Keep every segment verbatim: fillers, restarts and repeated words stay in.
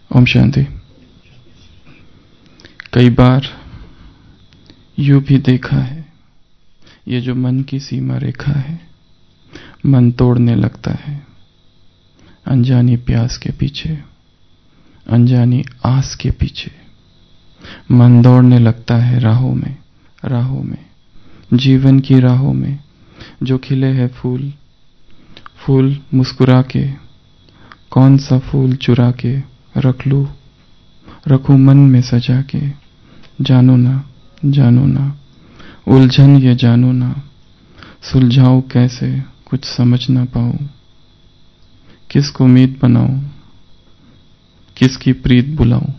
ओम शांति। कई बार यूं भी देखा है, ये जो मन की सीमा रेखा है, मन तोड़ने लगता है अनजानी प्यास के पीछे, अनजानी आस के पीछे। मन दौड़ने लगता है राहों में, राहों में, जीवन की राहों में। जो खिले हैं फूल, फूल मुस्कुरा के, कौन सा फूल चुरा के रख लूं, रखूं मन में सजा के। जानू ना, जानू ना, उलझन ये जानू ना, सुलझाऊं कैसे कुछ समझ ना पाऊं। किसको उम्मीद बनाऊं, किसकी प्रीत बुलाऊं।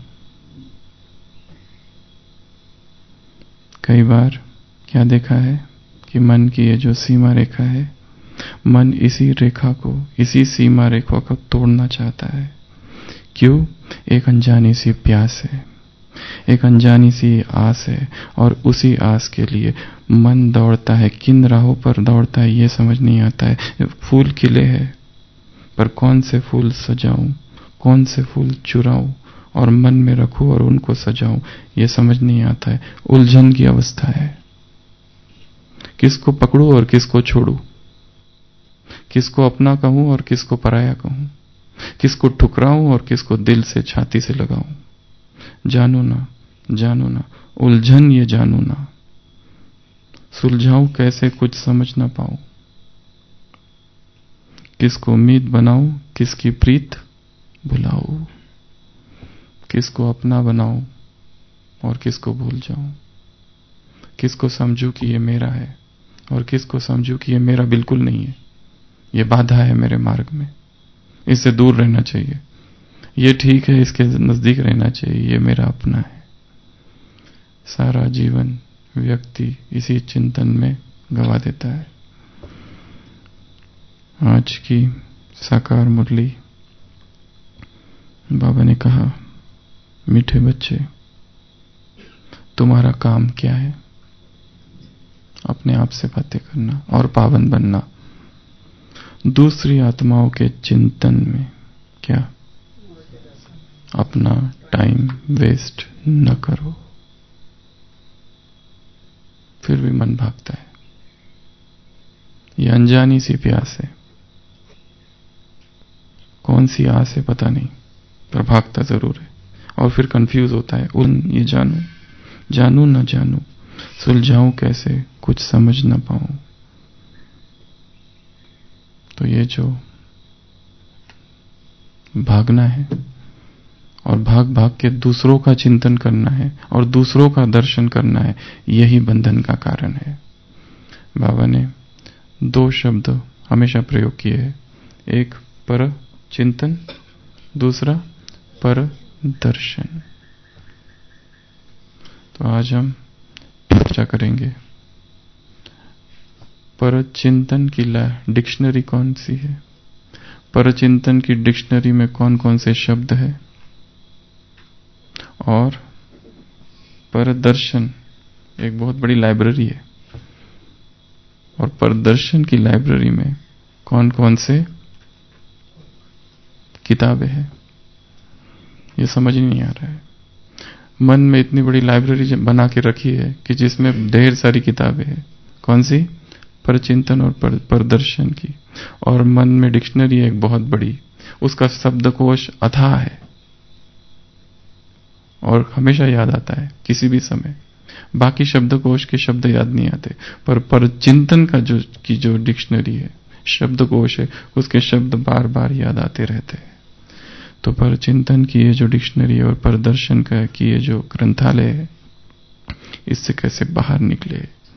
कई बार क्या देखा है कि मन की ये जो सीमा रेखा है, मन इसी रेखा को, इसी सीमा रेखा को तोड़ना चाहता है। क्यों? एक अनजानी सी प्यास है, एक अनजानी सी आस है, और उसी आस के लिए मन दौड़ता है। किन राहों पर दौड़ता है ये समझ नहीं आता है। फूल खिले हैं, पर कौन से फूल सजाऊं, कौन से फूल चुराऊं और मन में रखूं और उनको सजाऊं, ये समझ नहीं आता है। उलझन की अवस्था है। किसको पकड़ूं और किसको छोड़ूं, किसको अपना कहूं और किसको पराया कहूं, किसको ठुकराऊं और किसको दिल से छाती से लगाऊं। जानू ना, जानू ना, उलझन ये जानू ना, सुलझाऊं कैसे कुछ समझ ना पाऊं। किसको उम्मीद बनाऊं, किसकी प्रीत भुलाऊं, किसको अपना बनाऊं और किसको भूल जाऊं। किसको समझूं कि ये मेरा है और किसको समझूं कि ये मेरा बिल्कुल नहीं है। ये बाधा है मेरे मार्ग में, इससे दूर रहना चाहिए। ये ठीक है, इसके नजदीक रहना चाहिए, ये मेरा अपना है। सारा जीवन व्यक्ति इसी चिंतन में गवा देता है। आज की साकार मुरली, बाबा ने कहा, मीठे बच्चे, तुम्हारा काम क्या है? अपने आप से बातें करना और पावन बनना। दूसरी आत्माओं के चिंतन में क्या अपना टाइम वेस्ट न करो। फिर भी मन भागता है। ये अनजानी सी प्यास है, कौन सी आस है पता नहीं, पर भागता जरूर है। और फिर कंफ्यूज होता है। उन ये जानू, जानू न जानू, सुलझाऊं कैसे कुछ समझ न पाऊं। तो ये जो भागना है और भाग भाग के दूसरों का चिंतन करना है और दूसरों का दर्शन करना है, यही बंधन का कारण है। बाबा ने दो शब्द हमेशा प्रयोग किए हैं, एक पर चिंतन, दूसरा पर दर्शन। तो आज हम चर्चा करेंगे पर चिंतन की डिक्शनरी कौन सी है, पर चिंतन की डिक्शनरी में कौन कौन से शब्द है, और पर दर्शन एक बहुत बड़ी लाइब्रेरी है, और पर दर्शन की लाइब्रेरी में कौन कौन से किताबें हैं, ये समझ ही नहीं आ रहा है। मन में इतनी बड़ी लाइब्रेरी बना के रखी है कि जिसमें ढेर सारी किताबें हैं। कौन सी? पर चिंतन और पर, पर दर्शन की। और मन में डिक्शनरी है एक बहुत बड़ी, उसका शब्दकोश अथाह है और हमेशा याद आता है किसी भी समय। बाकी शब्दकोश के शब्द याद नहीं आते, पर पर चिंतन का जो की जो डिक्शनरी है, शब्दकोश है, उसके शब्द बार बार याद आते रहते हैं। तो पर चिंतन की ये जो डिक्शनरी है और पर दर्शन का की ये जो ग्रंथालय है, इससे कैसे बाहर निकले।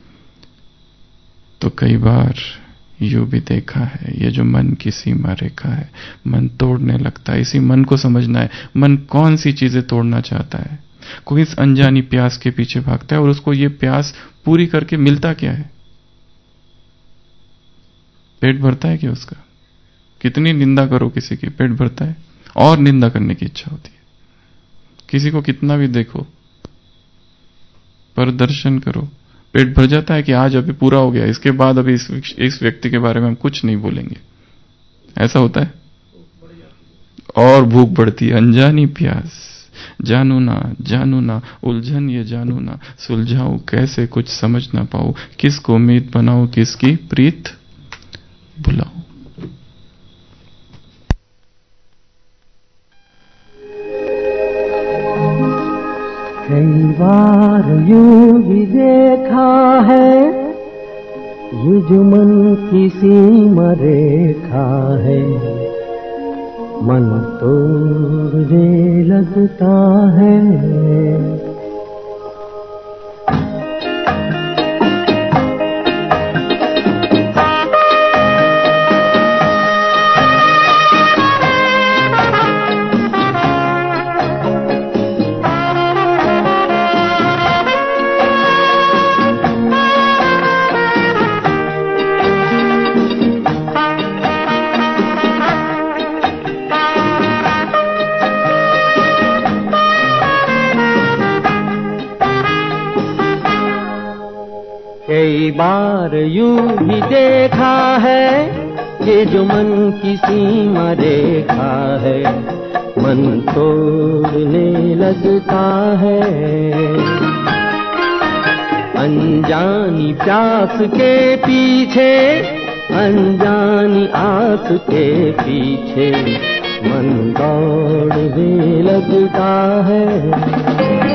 तो कई बार यूं भी देखा है, ये जो मन की सीमा रेखा है, मन तोड़ने लगता है। इसी मन को समझना है, मन कौन सी चीजें तोड़ना चाहता है। कोई इस अनजानी प्यास के पीछे भागता है और उसको ये प्यास पूरी करके मिलता क्या है? पेट भरता है क्या उसका? कितनी निंदा करो किसी की, पेट भरता है और निंदा करने की इच्छा होती है। किसी को कितना भी देखो, पर दर्शन करो, पेट भर जाता है कि आज अभी पूरा हो गया, इसके बाद अभी इस, इस व्यक्ति के बारे में हम कुछ नहीं बोलेंगे। ऐसा होता है। और भूख बढ़ती है। अनजानी प्यास, जानू ना जानू ना, उलझन ये जानू ना, सुलझाऊं कैसे कुछ समझ ना पाऊं, किसको उम्मीद बनाऊं, किसकी प्रीत बुलाऊं। कई बार यूं भी देखा है ये जो मन की सीमा रेखा है, मन तोड़ने लगता है। कई बार यूं भी देखा है ये जो मन की सीमा रेखा है, मन तोड़ने लगता है। अनजानी प्यास के पीछे, अनजानी आस के पीछे, मन दौड़ने लगता है।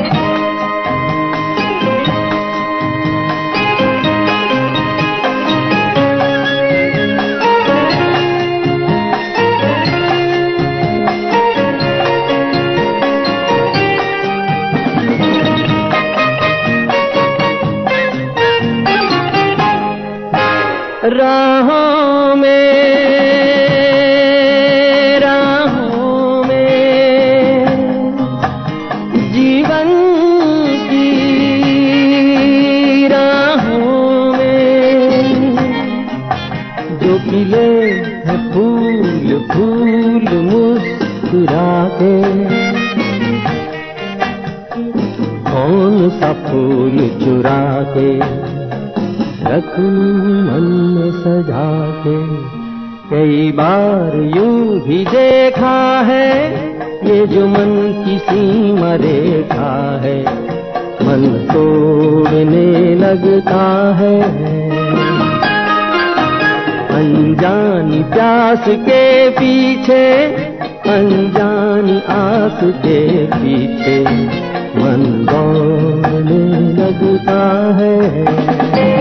राहों में राहों में जीवन की राहों में जो खिले हैं फूल फूल मुस्कुरा के, कौन सा फूल चुरा के रखूं मन में सजा के। कई बार यूं भी देखा है ये जो मन की सीमा रेखा है, मन तोड़ने लगता है। अनजानी प्यास के पीछे, अनजानी आस के पीछे, मन दौड़ने लगता है।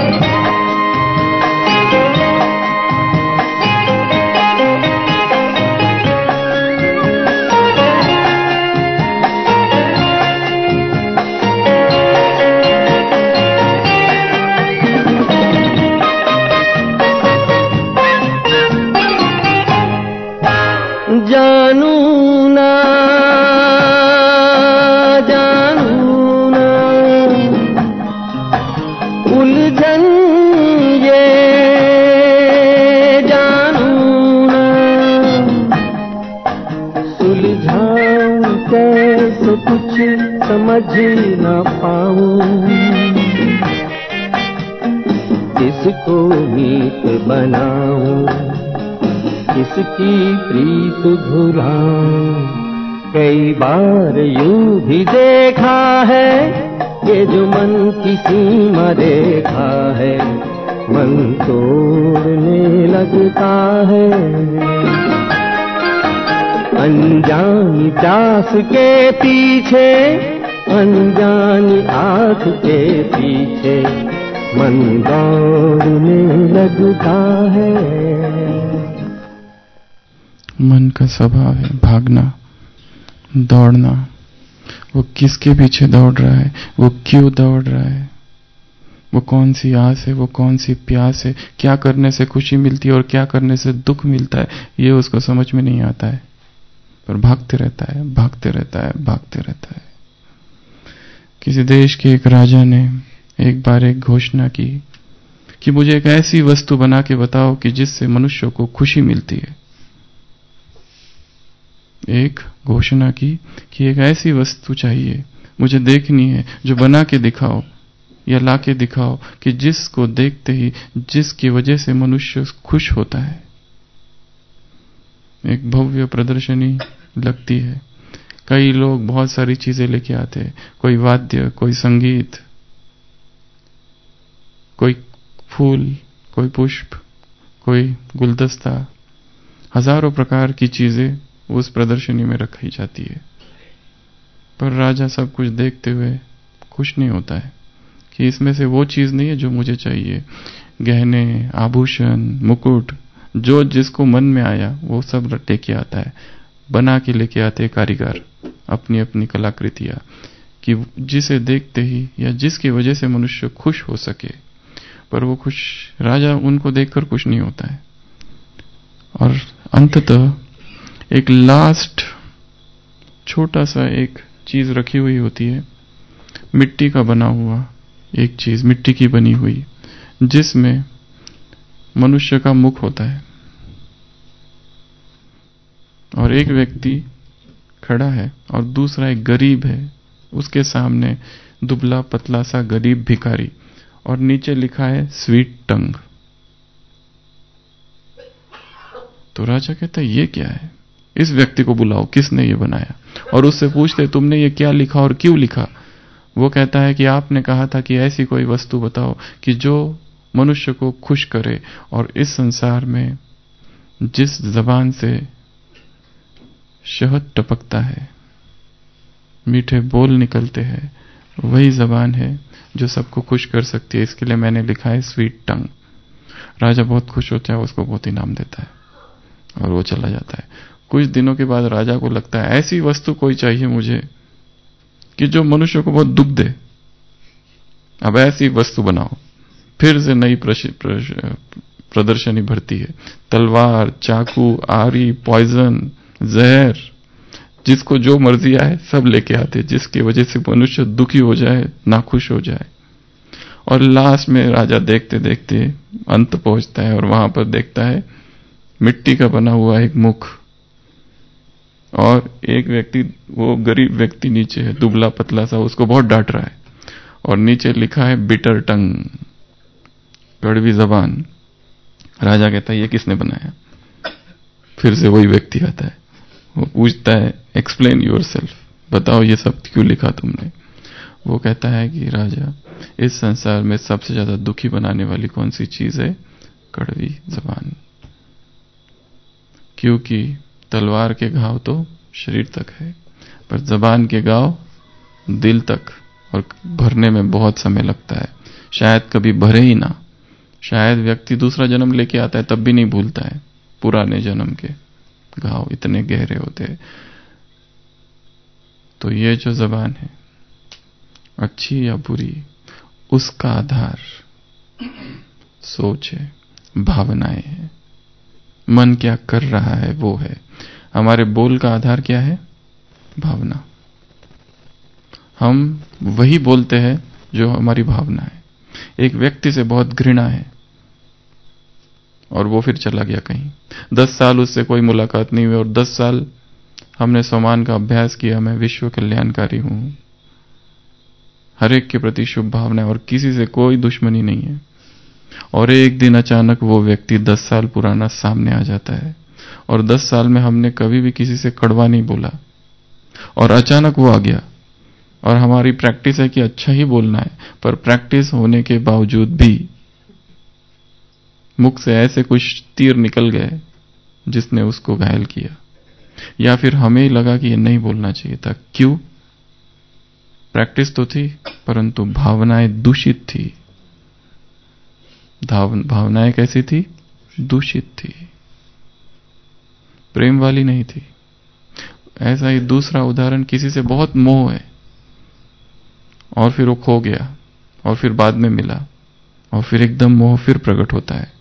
जानू ना जानू ना, उलझन ये जानू ना, सुलझाऊं कैसे कुछ समझ ना पाऊं, किसको मीत बनाऊं, किसकी प्रीत भुलाऊं। कई बार यूं भी देखा है ये जो मन की सीमा रेखा है, मन तोड़ने लगता है। अनजानी प्यास के पीछे, अनजानी आस के पीछे, मन दौड़ने लगता है। मन का स्वभाव है भागना, दौड़ना। वो किसके पीछे दौड़ रहा है, वो क्यों दौड़ रहा है, वो कौन सी आस है, वो कौन सी प्यास है, क्या करने से खुशी मिलती है और क्या करने से दुख मिलता है, ये उसको समझ में नहीं आता है। पर भागते रहता है, भागते रहता है, भागते रहता है। किसी देश के एक राजा ने एक बार एक घोषणा की कि मुझे एक ऐसी वस्तु बना के बताओ कि जिससे मनुष्यों को खुशी मिलती है। एक घोषणा की कि एक ऐसी वस्तु चाहिए मुझे देखनी है जो बना के दिखाओ या ला के दिखाओ कि जिसको देखते ही, जिसकी वजह से मनुष्य खुश होता है। एक भव्य प्रदर्शनी लगती है। कई लोग बहुत सारी चीजें लेके आते हैं, कोई वाद्य, कोई संगीत, कोई फूल, कोई पुष्प, कोई गुलदस्ता, हजारों प्रकार की चीजें उस प्रदर्शनी में रखी जाती है। पर राजा सब कुछ देखते हुए खुश नहीं होता है कि इसमें से वो चीज नहीं है जो मुझे चाहिए। गहने, आभूषण, मुकुट, जो जिसको मन में आया वो सब लेके आता है, बना के लेके आते हैं कारीगर अपनी अपनी कलाकृतियां, कि जिसे देखते ही या जिसकी वजह से मनुष्य खुश हो सके। पर वो खुश, राजा उनको देखकर खुश नहीं होता है। और अंततः एक लास्ट छोटा सा एक चीज रखी हुई होती है, मिट्टी का बना हुआ एक चीज, मिट्टी की बनी हुई, जिसमें मनुष्य का मुख होता है और एक व्यक्ति खड़ा है और दूसरा एक गरीब है, उसके सामने दुबला पतला सा गरीब भिखारी, और नीचे लिखा है स्वीट टंग। तो राजा कहता है ये क्या है, इस व्यक्ति को बुलाओ, किसने ये बनाया, और उससे पूछते तुमने ये क्या लिखा और क्यों लिखा। वो कहता है कि आपने कहा था कि ऐसी कोई वस्तु बताओ कि जो मनुष्य को खुश करे, और इस संसार में जिस जबान से शहद टपकता है, मीठे बोल निकलते हैं, वही जबान है जो सबको खुश कर सकती है। इसके लिए मैंने लिखा है स्वीट टंग। राजा बहुत खुश होता है, उसको बहुत इनाम देता है और वो चला जाता है। कुछ दिनों के बाद राजा को लगता है ऐसी वस्तु कोई चाहिए मुझे कि जो मनुष्य को बहुत दुख दे, अब ऐसी वस्तु बनाओ। फिर से नई प्रदर्शनी भरती है, तलवार, चाकू, आरी, पॉइजन, जहर, जिसको जो मर्जी आए सब लेके आते, जिसकी वजह से मनुष्य दुखी हो जाए, नाखुश हो जाए। और लास्ट में राजा देखते देखते अंत पहुंचता है और वहां पर देखता है मिट्टी का बना हुआ एक मुख, और एक व्यक्ति, वो गरीब व्यक्ति नीचे है, दुबला पतला सा, उसको बहुत डांट रहा है, और नीचे लिखा है बिटर टंग, कड़वी जबान। राजा कहता है ये किसने बनाया। फिर से वही व्यक्ति आता है, वो पूछता है एक्सप्लेन योरसेल्फ, बताओ ये सब क्यों लिखा तुमने। वो कहता है कि राजा, इस संसार में सबसे ज्यादा दुखी बनाने वाली कौन सी चीज है, कड़वी जबान। क्योंकि तलवार के घाव तो शरीर तक है, पर जबान के घाव दिल तक, और भरने में बहुत समय लगता है, शायद कभी भरे ही ना। शायद व्यक्ति दूसरा जन्म लेके आता है तब भी नहीं भूलता है, पुराने जन्म के घाव इतने गहरे होते हैं। तो ये जो जबान है, अच्छी या बुरी, उसका आधार सोच है, भावनाएं हैं, मन क्या कर रहा है वो है। हमारे बोल का आधार क्या है, भावना। हम वही बोलते हैं जो हमारी भावना है। एक व्यक्ति से बहुत घृणा है और वो फिर चला गया कहीं, दस साल उससे कोई मुलाकात नहीं हुई, और दस साल हमने सम्मान का अभ्यास किया, मैं विश्व कल्याणकारी हूं, हर एक के प्रति शुभ भावना है और किसी से कोई दुश्मनी नहीं है। और एक दिन अचानक वो व्यक्ति दस साल पुराना सामने आ जाता है, और दस साल में हमने कभी भी किसी से कड़वा नहीं बोला, और अचानक वो आ गया। और हमारी प्रैक्टिस है कि अच्छा ही बोलना है, पर प्रैक्टिस होने के बावजूद भी मुख से ऐसे कुछ तीर निकल गए जिसने उसको घायल किया, या फिर हमें ही लगा कि ये नहीं बोलना चाहिए था। क्यों? प्रैक्टिस तो थी, परंतु भावनाएं दूषित थी। भावनाएं कैसी थी? दूषित थी, प्रेम वाली नहीं थी। ऐसा ही दूसरा उदाहरण, किसी से बहुत मोह है और फिर वो खो गया, और फिर बाद में मिला, और फिर एकदम मोह फिर प्रकट होता है,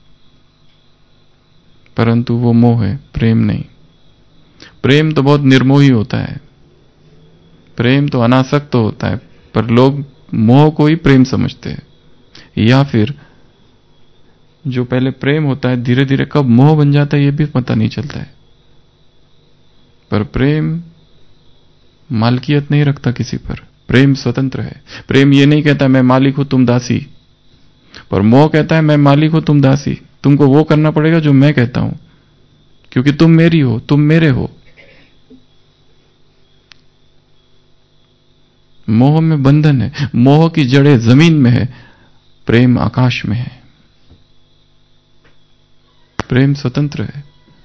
परंतु वो मोह है, प्रेम नहीं। प्रेम तो बहुत निर्मोही होता है, प्रेम तो अनासक्त तो होता है, पर लोग मोह को ही प्रेम समझते हैं। या फिर जो पहले प्रेम होता है, धीरे धीरे कब मोह बन जाता है ये भी पता नहीं चलता है। पर प्रेम मालकियत नहीं रखता किसी पर, प्रेम स्वतंत्र है। प्रेम ये नहीं कहता मैं मालिक हूं तुम दासी, पर मोह कहता है मैं मालिक हूं तुम दासी, तुमको वो करना पड़ेगा जो मैं कहता हूं, क्योंकि तुम मेरी हो, तुम मेरे हो। मोह में बंधन है, मोह की जड़ें जमीन में है, प्रेम आकाश में है। प्रेम स्वतंत्र है।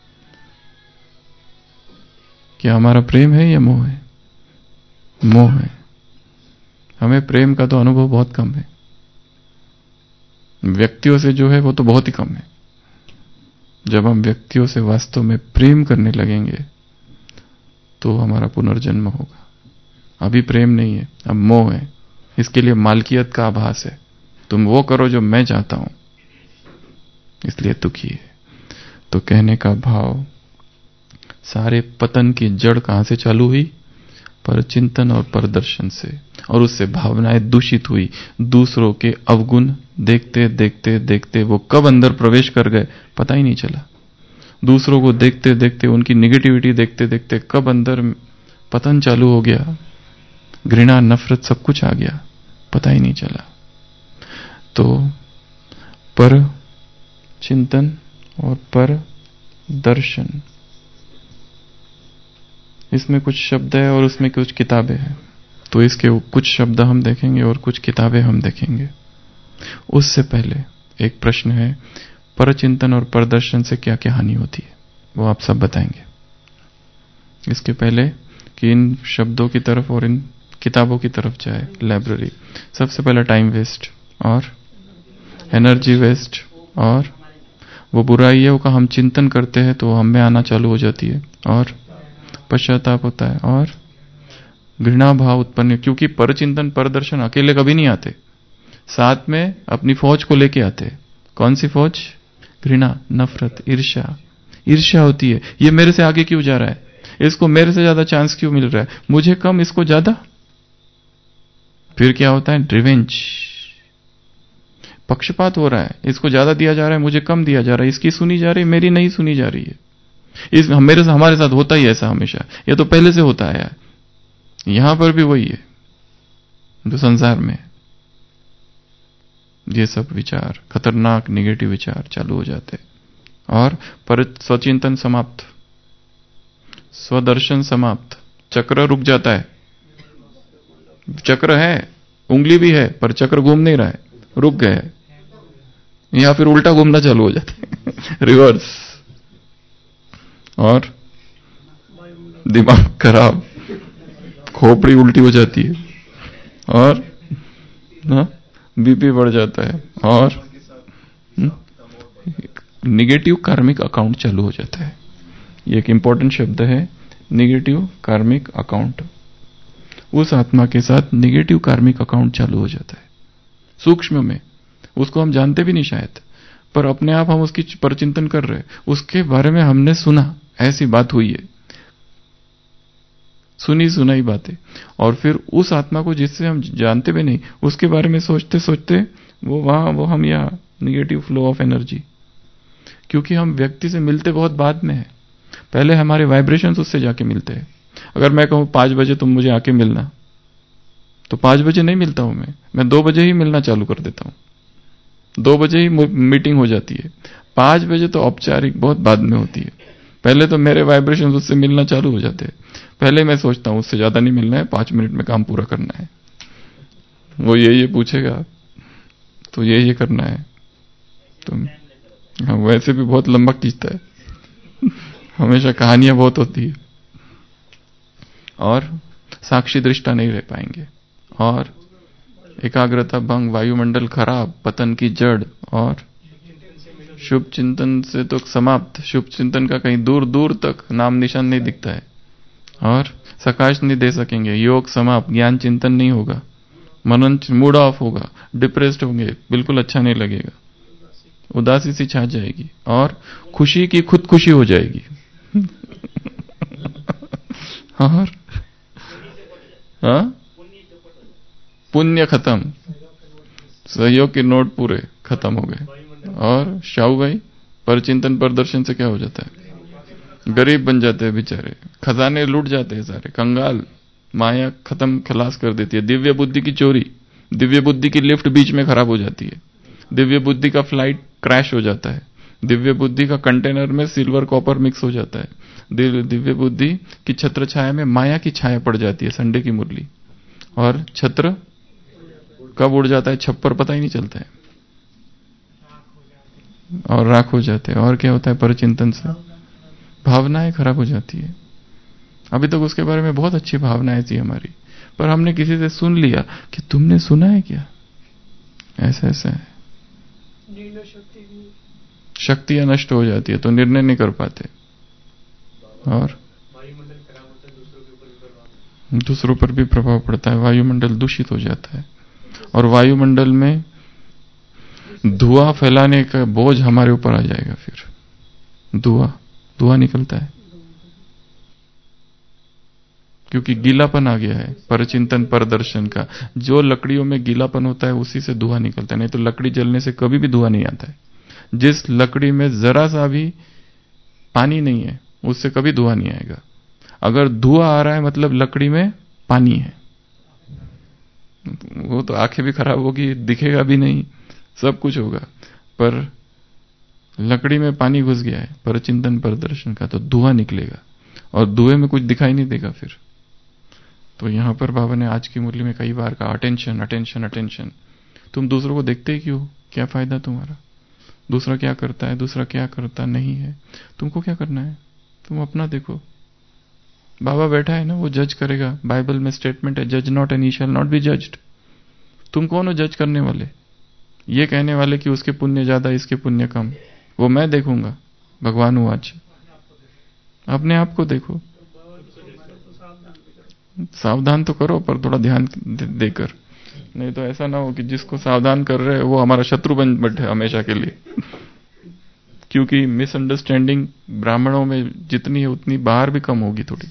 क्या हमारा प्रेम है या मोह है? मोह है। हमें प्रेम का तो अनुभव बहुत कम है, व्यक्तियों से जो है वो तो बहुत ही कम है। जब हम व्यक्तियों से वास्तव में प्रेम करने लगेंगे तो हमारा पुनर्जन्म होगा। अभी प्रेम नहीं है, अब मोह है। इसके लिए मालकियत का आभास है, तुम वो करो जो मैं चाहता हूं, इसलिए दुखी है। तो कहने का भाव, सारे पतन की जड़ कहां से चालू हुई? परचिंतन और परदर्शन से, और उससे भावनाएं दूषित हुई। दूसरों के अवगुण देखते देखते देखते वो कब अंदर प्रवेश कर गए पता ही नहीं चला। दूसरों को देखते देखते, उनकी निगेटिविटी देखते देखते कब अंदर पतन चालू हो गया, घृणा, नफरत, सब कुछ आ गया, पता ही नहीं चला। तो पर चिंतन और पर दर्शन, इसमें कुछ शब्द है और उसमें कुछ किताबें हैं। तो इसके कुछ शब्द हम देखेंगे और कुछ किताबें हम देखेंगे। उससे पहले एक प्रश्न है, परचिंतन और परदर्शन से क्या क्या हानि होती है, वो आप सब बताएंगे। इसके पहले कि इन शब्दों की तरफ और इन किताबों की तरफ जाए लाइब्रेरी, सबसे पहला टाइम वेस्ट और एनर्जी वेस्ट, और वो बुराई है वो का हम चिंतन करते हैं तो हम में आना चालू हो जाती है, और पश्चाताप होता है, और घृणा भाव उत्पन्न, क्योंकि परचिंतन परदर्शन अकेले कभी नहीं आते, साथ में अपनी फौज को लेके आते। कौन सी फौज? घृणा, नफरत, ईर्ष्या। ईर्ष्या होती है, ये मेरे से आगे क्यों जा रहा है, इसको मेरे से ज्यादा चांस क्यों मिल रहा है, मुझे कम इसको ज्यादा। फिर क्या होता है? रिवेंज, पक्षपात हो रहा है, इसको ज्यादा दिया जा रहा है, मुझे कम दिया जा रहा है, इसकी सुनी जा रही है, मेरी नहीं सुनी जा रही है। इस मेरे से, हमारे साथ होता ही ऐसा हमेशा, ये तो पहले से होता आया है। यहां पर भी वही है जो संसार में। ये सब विचार, खतरनाक निगेटिव विचार चालू हो जाते हैं, और पर स्वचिंतन समाप्त, स्वदर्शन समाप्त, चक्र रुक जाता है। चक्र है, उंगली भी है, पर चक्र घूम नहीं रहा है, रुक गया है, या फिर उल्टा घूमना चालू हो जाता है रिवर्स, और दिमाग खराब, खोपड़ी उल्टी हो जाती है, और ना बीपी बढ़ जाता है, और निगेटिव कार्मिक अकाउंट चालू हो जाता है। ये एक इंपॉर्टेंट शब्द है, निगेटिव कार्मिक अकाउंट। उस आत्मा के साथ निगेटिव कार्मिक अकाउंट चालू हो जाता है, सूक्ष्म में, उसको हम जानते भी नहीं शायद, पर अपने आप हम उसकी परचिंतन कर रहे हैं, उसके बारे में हमने सुना, ऐसी बात हुई है, सुनी सुनाई बातें, और फिर उस आत्मा को जिससे हम जानते भी नहीं, उसके बारे में सोचते सोचते वो वहां वो हम यहाँ निगेटिव फ्लो ऑफ एनर्जी, क्योंकि हम व्यक्ति से मिलते बहुत बाद में है, पहले हमारे वाइब्रेशंस उससे जाके मिलते हैं। अगर मैं कहूं पांच बजे तुम मुझे आके मिलना, तो पांच बजे नहीं मिलता हूं मैं मैं दो बजे ही मिलना चालू कर देता हूं, दो बजे ही मीटिंग हो जाती है। पांच बजे तो औपचारिक बहुत बाद में होती है, पहले तो मेरे वाइब्रेशन उससे मिलना चालू हो जाते हैं। पहले मैं सोचता हूं उससे ज्यादा नहीं मिलना है, पांच मिनट में काम पूरा करना है, वो ये ये पूछेगा तो ये ये करना है, तो हाँ, वैसे भी बहुत लंबा खींचता है हमेशा कहानियां बहुत होती है, और साक्षी दृष्टा नहीं रह पाएंगे, और एकाग्रता भंग, वायुमंडल खराब, पतन की जड़, और शुभ चिंतन से तो समाप्त, शुभ चिंतन का कहीं दूर दूर तक नाम निशान नहीं दिखता है, और सकाश नहीं दे सकेंगे, योग समाप्त, ज्ञान चिंतन नहीं होगा, मनन मूड ऑफ होगा, डिप्रेस्ड होंगे, बिल्कुल अच्छा नहीं लगेगा, उदासी सी छा जाएगी, और खुशी की खुद खुशी हो जाएगी और हाँ, पुण्य खत्म, सहयोग के नोट पूरे खत्म हो गए। और शाहू भाई, परचिंतन परदर्शन से क्या हो जाता है? गरीब बन जाते हैं बेचारे, खजाने लूट जाते हैं सारे, कंगाल, माया खत्म, खलास कर देती है। दिव्य बुद्धि की चोरी, दिव्य बुद्धि की लिफ्ट बीच में खराब हो जाती है, दिव्य बुद्धि का फ्लाइट क्रैश हो जाता है, दिव्य बुद्धि का कंटेनर में सिल्वर कॉपर मिक्स हो जाता है, दिव्य बुद्धि की छत्र छाया में माया की छाया पड़ जाती है, संडे की मुरली, और छत्र कब उड़ जाता है? छप्पर पता ही नहीं चलता है और राख हो जाते हैं। और क्या होता है परचिंतन से? भावनाएं खराब हो जाती है। अभी तक उसके बारे में बहुत अच्छी भावनाएं थी हमारी, पर हमने किसी से सुन लिया कि तुमने सुना है क्या, ऐसा ऐसा है, शक्तियां नष्ट हो जाती है तो निर्णय नहीं कर पाते और दूसरों पर भी प्रभाव पड़ता है। वायुमंडल दूषित हो जाता है और वायुमंडल में धुआं फैलाने का बोझ हमारे ऊपर आ जाएगा। फिर धुआं धुआं निकलता है क्योंकि गीलापन आ गया है परचिंतन परदर्शन का। जो लकड़ियों में गीलापन होता है उसी से धुआं निकलता है, नहीं तो लकड़ी जलने से कभी भी धुआं नहीं आता है। जिस लकड़ी में जरा सा भी पानी नहीं है उससे कभी धुआं नहीं आएगा। अगर धुआं आ रहा है मतलब लकड़ी में पानी है, वो तो आंखें भी खराब होगी, दिखेगा भी नहीं, सब कुछ होगा, पर लकड़ी में पानी घुस गया है परचिंतन परदर्शन का तो धुआं निकलेगा और धुएं में कुछ दिखाई नहीं देगा फिर। तो यहां पर बाबा ने आज की मुरली में कई बार कहा अटेंशन अटेंशन अटेंशन। तुम दूसरों को देखते ही क्यों? क्या फायदा तुम्हारा? दूसरा क्या करता है, दूसरा क्या करता नहीं है, तुमको क्या करना है? तुम अपना देखो। बाबा बैठा है ना, वो जज करेगा। बाइबल में स्टेटमेंट है, जज not and he shall not be judged. तुम कौन हो जज करने वाले? ये कहने वाले कि उसके पुण्य ज्यादा इसके पुण्य कम, वो मैं देखूंगा। भगवान हूं आज। अपने आप को देखो। सावधान तो करो पर थोड़ा ध्यान देकर, नहीं तो ऐसा ना हो कि जिसको सावधान कर रहे हैं वो हमारा शत्रु बन बैठे हमेशा के लिए। क्योंकि मिसअंडरस्टैंडिंग ब्राह्मणों में जितनी है उतनी बाहर भी कम होगी थोड़ी।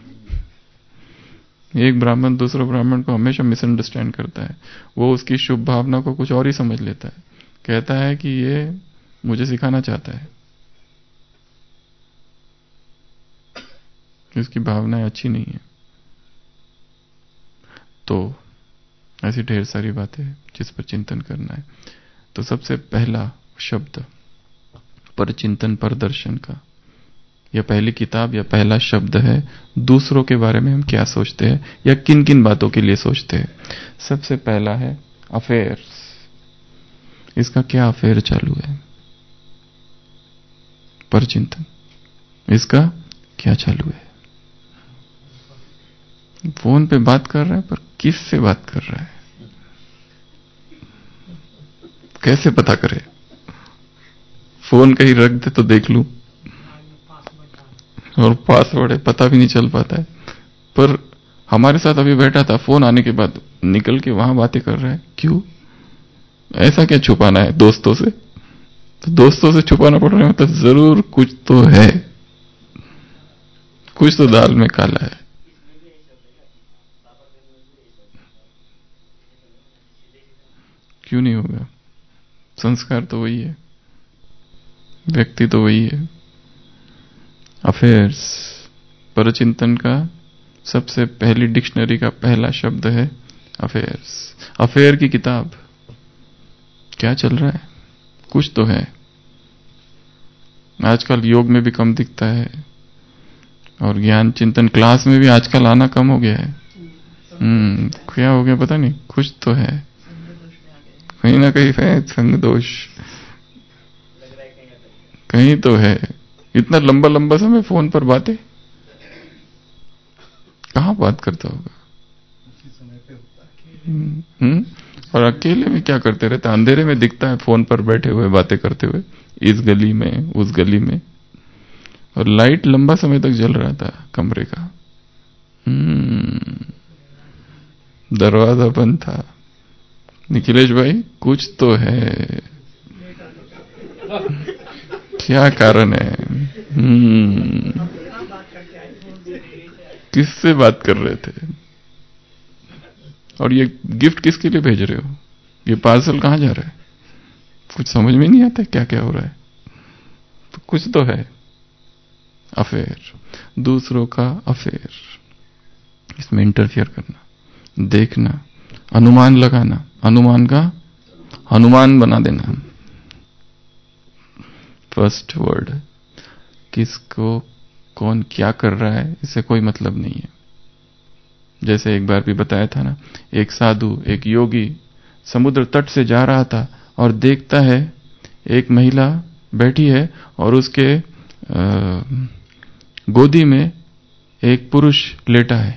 एक ब्राह्मण दूसरे ब्राह्मण को हमेशा मिसअंडरस्टैंड करता है। वो उसकी शुभ भावना को कुछ और ही समझ लेता है, कहता है कि ये मुझे सिखाना चाहता है, इसकी भावनाएं अच्छी नहीं है। तो ऐसी ढेर सारी बातें जिस पर चिंतन करना है। तो सबसे पहला शब्द परचिंतन परदर्शन का, यह पहली किताब या पहला शब्द है दूसरों के बारे में हम क्या सोचते हैं या किन किन बातों के लिए सोचते हैं। सबसे पहला है अफेयर्स। इसका क्या अफेयर चालू है? परचिंतन, इसका क्या चालू है? फोन पे बात कर रहा है पर किस से बात कर रहा है, कैसे पता करे? फोन कहीं रख दे तो देख लूं, और पासवर्ड है पता भी नहीं चल पाता है। पर हमारे साथ अभी बैठा था, फोन आने के बाद निकल के वहां बातें कर रहा है। क्यों? ऐसा क्या छुपाना है दोस्तों से? तो दोस्तों से छुपाना पड़ रहा है मतलब जरूर कुछ तो है, कुछ तो दाल में काला है। क्यों नहीं होगा? संस्कार तो वही है, व्यक्ति तो वही है। अफेयर्स, परचिंतन का सबसे पहली डिक्शनरी का पहला शब्द है अफेयर्स। अफेयर की किताब, क्या चल रहा है? कुछ तो है। आजकल योग में भी कम दिखता है और ज्ञान चिंतन क्लास में भी आजकल आना कम हो गया है। हम्म क्या हो गया पता नहीं, कुछ तो है, कहीं ना कहीं है संग दोष, कहीं तो है। इतना लंबा लंबा समय फोन पर बातें, कहां बात करता होगा? हम्म और अकेले में क्या करते रहते? अंधेरे में दिखता है फोन पर बैठे हुए बातें करते हुए, इस गली में उस गली में, और लाइट लंबा समय तक जल रहा था कमरे का। हम्म दरवाजा बंद था। निखिलेश भाई कुछ तो है, क्या कारण है? हम्म किससे बात कर रहे थे? और ये गिफ्ट किसके लिए भेज रहे हो? ये पार्सल कहां जा रहा है? कुछ समझ में नहीं आता क्या क्या हो रहा है। तो कुछ तो है। अफेयर, दूसरों का अफेयर, इसमें इंटरफियर करना, देखना, अनुमान लगाना, अनुमान का हनुमान बना देना। फर्स्ट वर्ड, किसको कौन क्या कर रहा है इससे कोई मतलब नहीं है। जैसे एक बार भी बताया था ना, एक साधु, एक योगी समुद्र तट से जा रहा था और देखता है एक महिला बैठी है और उसके गोदी में एक पुरुष लेटा है।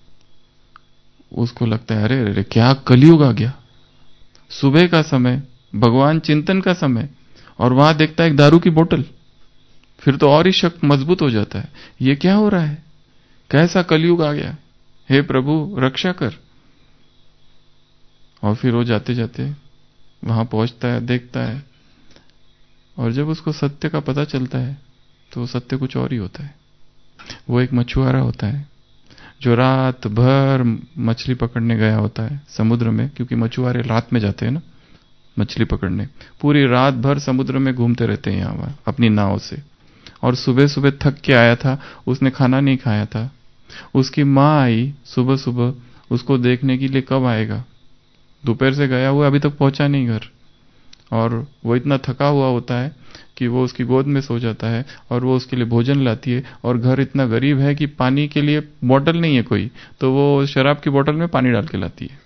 उसको लगता है अरे अरे क्या कलयुग आ गया, सुबह का समय, भगवान चिंतन का समय, और वहां देखता है एक दारू की बोतल। फिर तो और ही शक मजबूत हो जाता है, ये क्या हो रहा है, कैसा कलयुग आ गया, हे प्रभु रक्षा कर। और फिर वो जाते जाते वहां पहुंचता है, देखता है, और जब उसको सत्य का पता चलता है तो सत्य कुछ और ही होता है। वो एक मछुआरा होता है जो रात भर मछली पकड़ने गया होता है समुद्र में, क्योंकि मछुआरे रात में जाते हैं ना मछली पकड़ने, पूरी रात भर समुद्र में घूमते रहते हैं यहाँ अपनी नाव से। और सुबह सुबह थक के आया था, उसने खाना नहीं खाया था। उसकी माँ आई सुबह सुबह उसको देखने के लिए, कब आएगा, दोपहर से गया हुआ अभी तक पहुंचा नहीं घर। और वो इतना थका हुआ होता है कि वो उसकी गोद में सो जाता है और वो उसके लिए भोजन लाती है। और घर इतना गरीब है कि पानी के लिए बोतल नहीं है कोई, तो वो शराब की बोतल में पानी डाल के लाती है।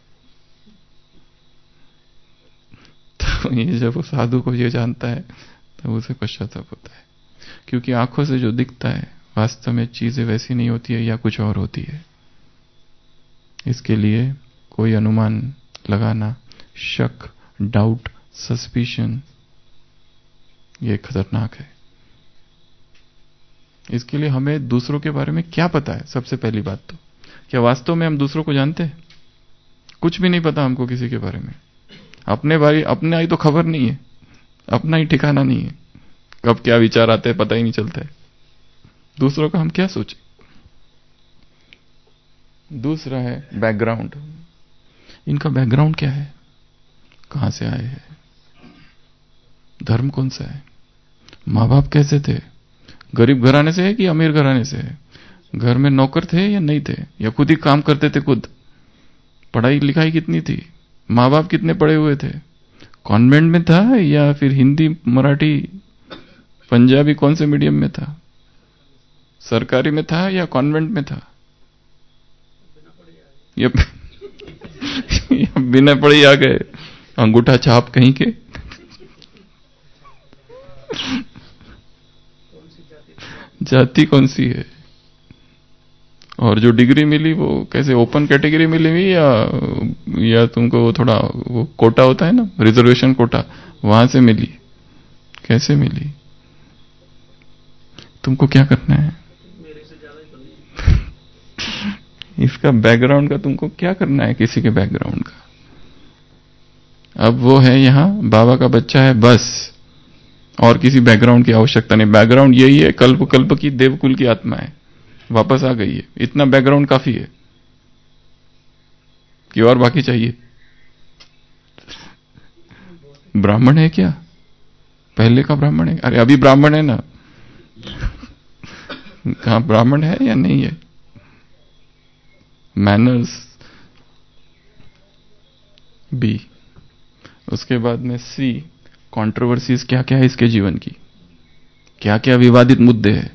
तो ये जब वो साधु को ये जानता है तब उसे पश्चाताप होता है, क्योंकि आंखों से जो दिखता है वास्तव में चीजें वैसी नहीं होती है या कुछ और होती है। इसके लिए कोई अनुमान लगाना, शक, डाउट, सस्पिशन, ये खतरनाक है। इसके लिए हमें दूसरों के बारे में क्या पता है? सबसे पहली बात तो, क्या वास्तव में हम दूसरों को जानते हैं? कुछ भी नहीं पता हमको किसी के बारे में। अपने बारे अपने ही तो खबर नहीं है, अपना ही ठिकाना नहीं है, कब क्या विचार आते हैं पता ही नहीं चलता है। दूसरों का हम क्या सोचें? दूसरा है बैकग्राउंड। इनका बैकग्राउंड क्या है, कहां से आए हैं, धर्म कौन सा है, माँ बाप कैसे थे, गरीब घराने से है कि अमीर घराने से है, घर में नौकर थे या नहीं थे, या खुद ही काम करते थे खुद, पढ़ाई लिखाई कितनी थी, माँ बाप कितने पढ़े हुए थे, कॉन्वेंट में था या फिर हिंदी मराठी पंजाबी कौन से मीडियम में था, सरकारी में था या कॉन्वेंट में था, या, या बिना पढ़े आ गए, अंगूठा छाप कहीं के। जाति कौन सी है, और जो डिग्री मिली वो कैसे ओपन कैटेगरी मिली हुई या या तुमको थोड़ा वो कोटा होता है ना, रिजर्वेशन कोटा, वहां से मिली, कैसे मिली, तुमको क्या करना है? इसका बैकग्राउंड का तुमको क्या करना है, किसी के बैकग्राउंड का? अब वो है यहां बाबा का बच्चा है बस, और किसी बैकग्राउंड की आवश्यकता नहीं। बैकग्राउंड यही है, कल्प कल्प की देवकुल की आत्मा है, वापस आ गई है, इतना बैकग्राउंड काफी है कि और बाकी चाहिए? ब्राह्मण है क्या, पहले का ब्राह्मण है? अरे अभी ब्राह्मण है ना, कहां ब्राह्मण है या नहीं है? Manners B. उसके बाद में सी, कंट्रोवर्सीज क्या क्या है इसके जीवन की, क्या क्या विवादित मुद्दे हैं।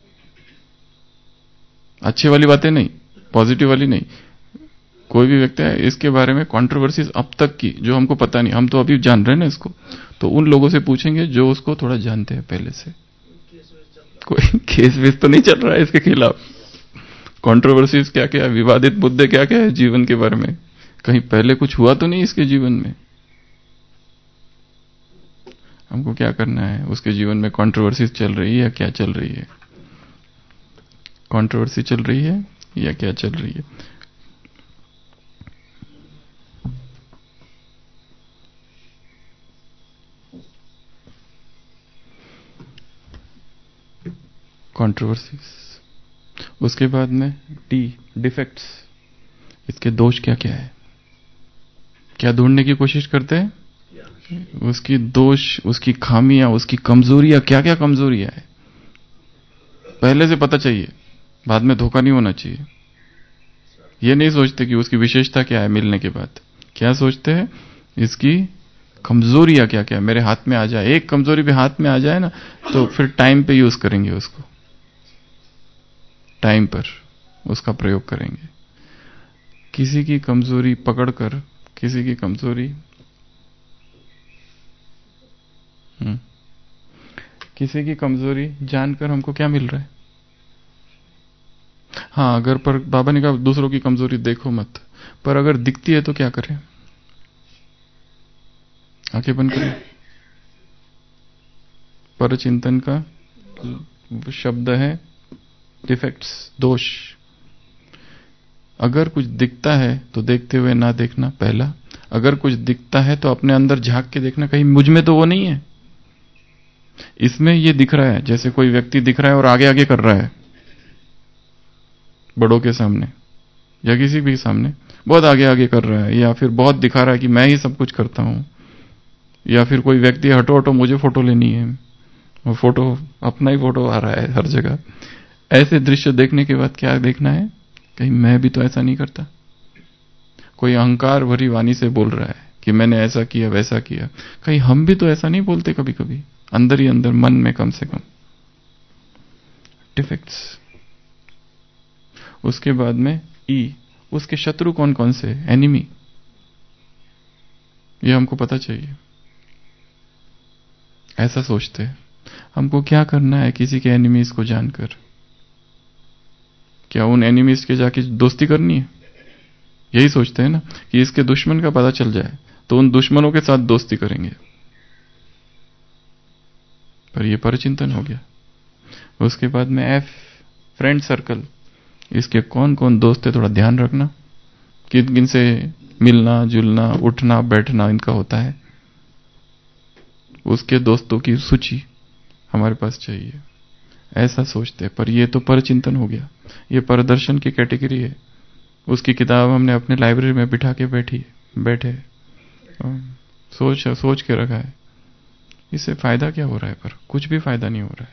अच्छी वाली बातें नहीं, पॉजिटिव वाली नहीं, कोई भी व्यक्ति है इसके बारे में कंट्रोवर्सीज अब तक की जो हमको पता नहीं, हम तो अभी जान रहे हैं ना इसको, तो उन लोगों से पूछेंगे जो उसको थोड़ा जानते हैं पहले से। कोई केस वेस तो नहीं चल रहा है इसके खिलाफ? कंट्रोवर्सीज क्या क्या, विवादित मुद्दे क्या क्या है जीवन के बारे में, कहीं पहले कुछ हुआ तो नहीं इसके जीवन में? हमको क्या करना है, उसके जीवन में कंट्रोवर्सीज चल रही है या क्या चल रही है, कंट्रोवर्सी चल रही है या क्या चल रही है? कंट्रोवर्सीज। उसके बाद में डी, डिफेक्ट्स। इसके दोष क्या क्या है, क्या ढूंढने की कोशिश करते हैं? उसकी दोष, उसकी खामियां, उसकी कमजोरियां, क्या क्या कमजोरियां है पहले से पता चाहिए, बाद में धोखा नहीं होना चाहिए। ये नहीं सोचते कि उसकी विशेषता क्या है, मिलने के बाद क्या सोचते हैं, इसकी कमजोरियां क्या क्या मेरे हाथ में आ जाए। एक कमजोरी भी हाथ में आ जाए ना तो फिर टाइम पे यूज करेंगे उसको, टाइम पर उसका प्रयोग करेंगे। किसी की कमजोरी पकड़कर, किसी की कमजोरी हम्म किसी की कमजोरी जानकर हमको क्या मिल रहा है? हाँ, अगर पर बाबा ने कहा दूसरों की कमजोरी देखो मत, पर अगर दिखती है तो क्या करें? आंखें बंद करें। पर चिंतन का शब्द है डिफेक्ट्स, दोष। अगर कुछ दिखता है तो देखते हुए ना देखना, पहला। अगर कुछ दिखता है तो अपने अंदर झांक के देखना, कहीं मुझ में तो वो नहीं है। इसमें ये दिख रहा है, जैसे कोई व्यक्ति दिख रहा है और आगे आगे कर रहा है बड़ों के सामने या किसी भी सामने, बहुत आगे आगे कर रहा है, या फिर बहुत दिखा रहा है कि मैं ही सब कुछ करता हूं, या फिर कोई व्यक्ति हटो हटो मुझे फोटो लेनी है, वो फोटो अपना ही फोटो आ रहा है हर जगह। ऐसे दृश्य देखने के बाद क्या देखना है? कहीं मैं भी तो ऐसा नहीं करता। कोई अहंकार भरी वाणी से बोल रहा है कि मैंने ऐसा किया वैसा किया, कहीं हम भी तो ऐसा नहीं बोलते कभी कभी, अंदर ही अंदर, मन में कम से कम। डिफेक्ट्स। उसके बाद में ई, उसके शत्रु कौन कौन से, एनिमी, ये हमको पता चाहिए। ऐसा सोचते हैं। हमको क्या करना है किसी के एनिमीज को जानकर? क्या उन एनिमीज के जाके दोस्ती करनी है? यही सोचते हैं ना कि इसके दुश्मन का पता चल जाए तो उन दुश्मनों के साथ दोस्ती करेंगे, पर यह परचिंतन हो गया। उसके बाद में एफ, फ्रेंड सर्कल। इसके कौन कौन दोस्त है थोड़ा ध्यान रखना, किन किन से मिलना जुलना उठना बैठना इनका होता है, उसके दोस्तों की सूची हमारे पास चाहिए। ऐसा सोचते हैं, पर यह तो परचिंतन हो गया, यह परदर्शन की कैटेगरी है। उसकी किताब हमने अपने लाइब्रेरी में बिठा के बैठी बैठे सोच सोच के रखा है। इससे फायदा क्या हो रहा है? पर कुछ भी फायदा नहीं हो रहा है।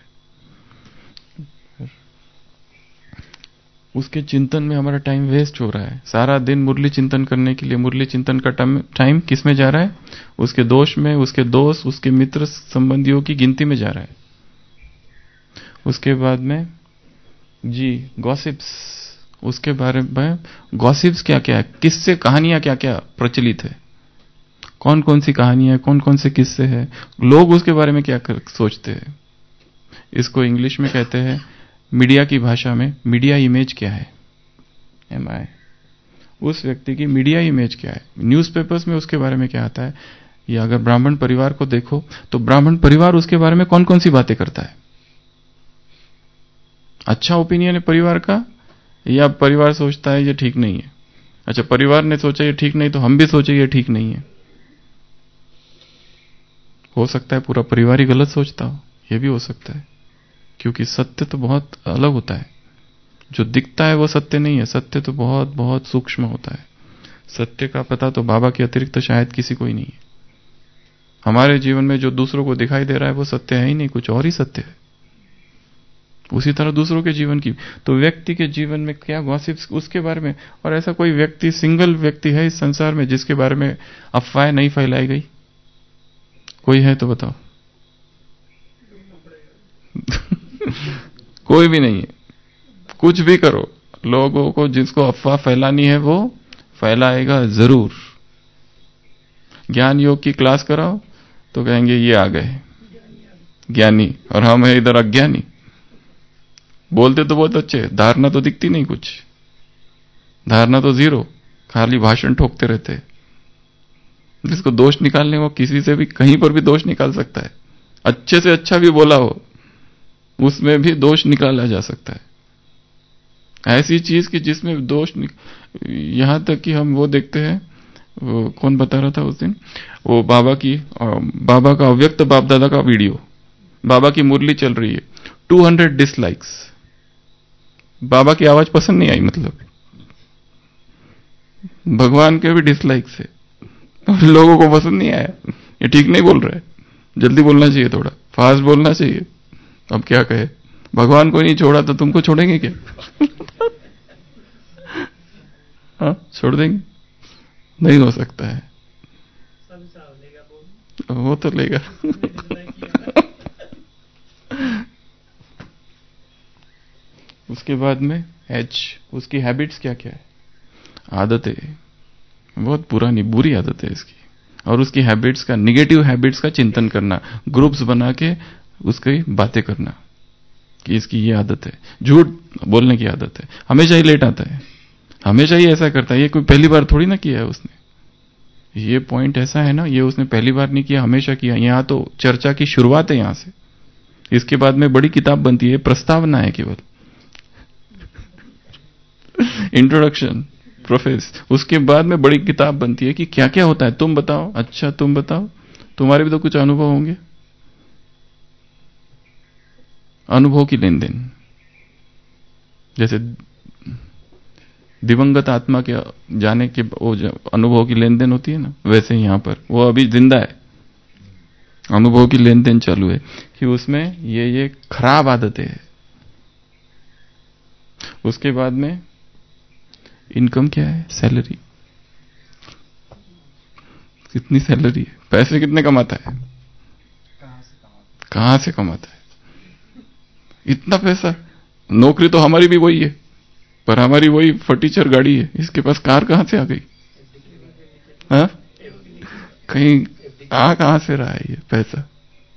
उसके चिंतन में हमारा टाइम वेस्ट हो रहा है। सारा दिन मुरली चिंतन करने के लिए, मुरली चिंतन का टाइम किस में जा रहा है? उसके दोष में, उसके दोस्त, उसके मित्र संबंधियों की गिनती में जा रहा है। उसके बाद में जी गॉसिप्स, उसके बारे में गॉसिप्स क्या क्या है, किससे कहानियां क्या क्या प्रचलित है, कौन कौन सी कहानियां, कौन कौन से किस्से हैं, लोग उसके बारे में क्या कर, सोचते हैं। इसको इंग्लिश में कहते हैं, मीडिया की भाषा में, मीडिया इमेज क्या है, एम आई, उस व्यक्ति की मीडिया इमेज क्या है। न्यूज़पेपर्स में उसके बारे में क्या आता है, या अगर ब्राह्मण परिवार को देखो तो ब्राह्मण परिवार उसके बारे में कौन कौन सी बातें करता है। अच्छा ओपिनियन है परिवार का, या परिवार सोचता है ये ठीक नहीं है। अच्छा, परिवार ने सोचा ये ठीक नहीं तो हम भी सोचे ये ठीक नहीं है। हो सकता है पूरा परिवार ही गलत सोचता हो, यह भी हो सकता है, क्योंकि सत्य तो बहुत अलग होता है। जो दिखता है वो सत्य नहीं है, सत्य तो बहुत बहुत सूक्ष्म होता है। सत्य का पता तो बाबा के अतिरिक्त तो शायद किसी को ही नहीं है। हमारे जीवन में जो दूसरों को दिखाई दे रहा है वो सत्य है ही नहीं, कुछ और ही सत्य है। उसी तरह दूसरों के जीवन की, तो व्यक्ति के जीवन में क्या गॉसिप्स उसके बारे में। और ऐसा कोई व्यक्ति, सिंगल व्यक्ति है इस संसार में जिसके बारे में अफवाहें नहीं फैलाई गई? कोई है तो बताओ। कोई भी नहीं है। कुछ भी करो, लोगों को जिसको अफवाह फैलानी है वो फैलाएगा जरूर। ज्ञान योग की क्लास कराओ तो कहेंगे ये आ गए ज्ञानी और हम है इधर अज्ञानी। बोलते तो बहुत अच्छे, धारणा तो दिखती नहीं, कुछ धारणा तो जीरो, खाली भाषण ठोकते रहते। जिसको दोष निकालने, वो किसी से भी कहीं पर भी दोष निकाल सकता है। अच्छे से अच्छा भी बोला हो उसमें भी दोष निकाला जा सकता है। ऐसी चीज कि जिसमें दोष, यहां तक कि हम वो देखते हैं, वो कौन बता रहा था उस दिन, वो बाबा की बाबा का अव्यक्त बाप दादा का वीडियो, बाबा की मुरली चल रही है, टू हंड्रेड डिसलाइक्स। बाबा की आवाज पसंद नहीं आई, मतलब भगवान के भी डिसलाइक्स है, लोगों को पसंद नहीं आया। ये ठीक नहीं बोल रहा है, जल्दी बोलना चाहिए, थोड़ा फास्ट बोलना चाहिए। अब क्या कहे, भगवान को नहीं छोड़ा तो तुमको छोड़ेंगे क्या? हाँ, छोड़ देंगे? नहीं हो सकता है। वो तो लेगा। उसके बाद में एच, उसकी हैबिट्स क्या क्या है। आदत है, बहुत पुरानी बुरी आदत है इसकी। और उसकी हैबिट्स का, निगेटिव हैबिट्स का चिंतन करना, ग्रुप्स बना के उसकी बातें करना कि इसकी ये आदत है, झूठ बोलने की आदत है, हमेशा ही लेट आता है, हमेशा ही ऐसा करता है। ये कोई पहली बार थोड़ी ना किया है उसने, ये पॉइंट ऐसा है ना, ये उसने पहली बार नहीं किया, हमेशा किया। यहां तो चर्चा की शुरुआत है यहां से, इसके बाद में बड़ी किताब बनती है, प्रस्तावना है केवल, इंट्रोडक्शन, प्रोफेस, उसके बाद में बड़ी किताब बनती है कि क्या क्या होता है, तुम बताओ, अच्छा तुम बताओ, तुम्हारे भी तो कुछ अनुभव होंगे, अनुभव की लेन देन। जैसे दिवंगत आत्मा के जाने के वो अनुभव की लेन देन होती है ना, वैसे यहां पर वो अभी जिंदा है, अनुभव की लेन देन चालू है कि उसमें ये ये खराब आदतें है। उसके बाद में इनकम क्या है, सैलरी, कितनी सैलरी है, पैसे कितने कमाता है, कहां से कमाता है इतना पैसा। नौकरी तो हमारी भी वही है, पर हमारी वही फटीचर गाड़ी है, इसके पास कार कहां से आ गई, हाँ? कहीं आ कहां से रहा है ये पैसा,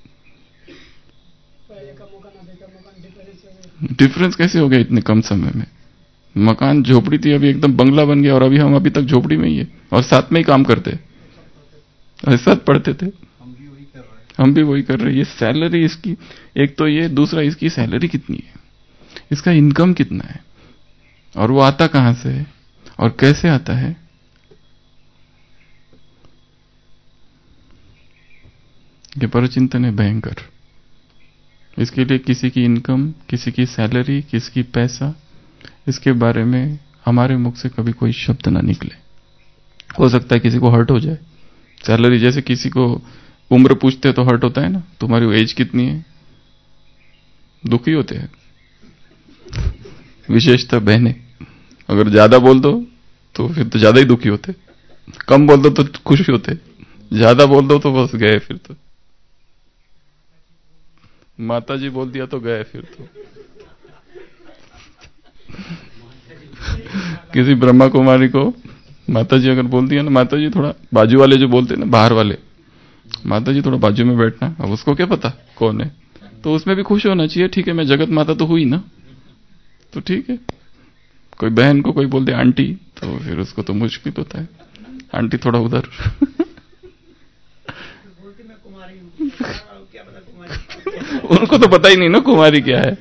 डिफरेंस कैसे हो गया इतने कम समय में। मकान झोपड़ी थी, अभी एकदम बंगला बन गया, और अभी हम अभी तक झोपड़ी में ही है, और साथ में ही काम करते, साथ पढ़ते थे, हम भी वही कर रहे हैं। ये सैलरी इसकी, एक तो ये, दूसरा इसकी सैलरी कितनी है, इसका इनकम कितना है, और वो आता कहां से है और कैसे आता है। ये परचिंतन है भयंकर। इसके लिए किसी की इनकम, किसी की सैलरी, किसी की पैसा, इसके बारे में हमारे मुख से कभी कोई शब्द ना निकले। हो सकता है किसी को हर्ट हो जाए, सैलरी जैसे किसी को उम्र पूछते तो हर्ट होता है ना, तुम्हारी एज कितनी है, दुखी होते हैं, विशेषतः बहनें। अगर ज्यादा बोल दो तो फिर तो ज्यादा ही दुखी होते, कम बोल दो तो खुश होते, ज्यादा बोल दो तो बस गए, फिर तो माता जी बोल दिया तो गए फिर तो। किसी ब्रह्मा कुमारी को माता जी अगर बोल दिया ना, माता जी थोड़ा, बाजू वाले जो बोलते हैं ना, बाहर वाले, माता जी थोड़ा बाजू में बैठना, अब उसको क्या पता कौन है, तो उसमें भी खुश होना चाहिए, ठीक है मैं जगत माता तो हुई ना, तो ठीक है। कोई बहन को कोई बोल दे आंटी, तो फिर उसको तो मुश्किल होता है, आंटी थोड़ा उधर। उनको तो पता ही नहीं ना कुमारी क्या है।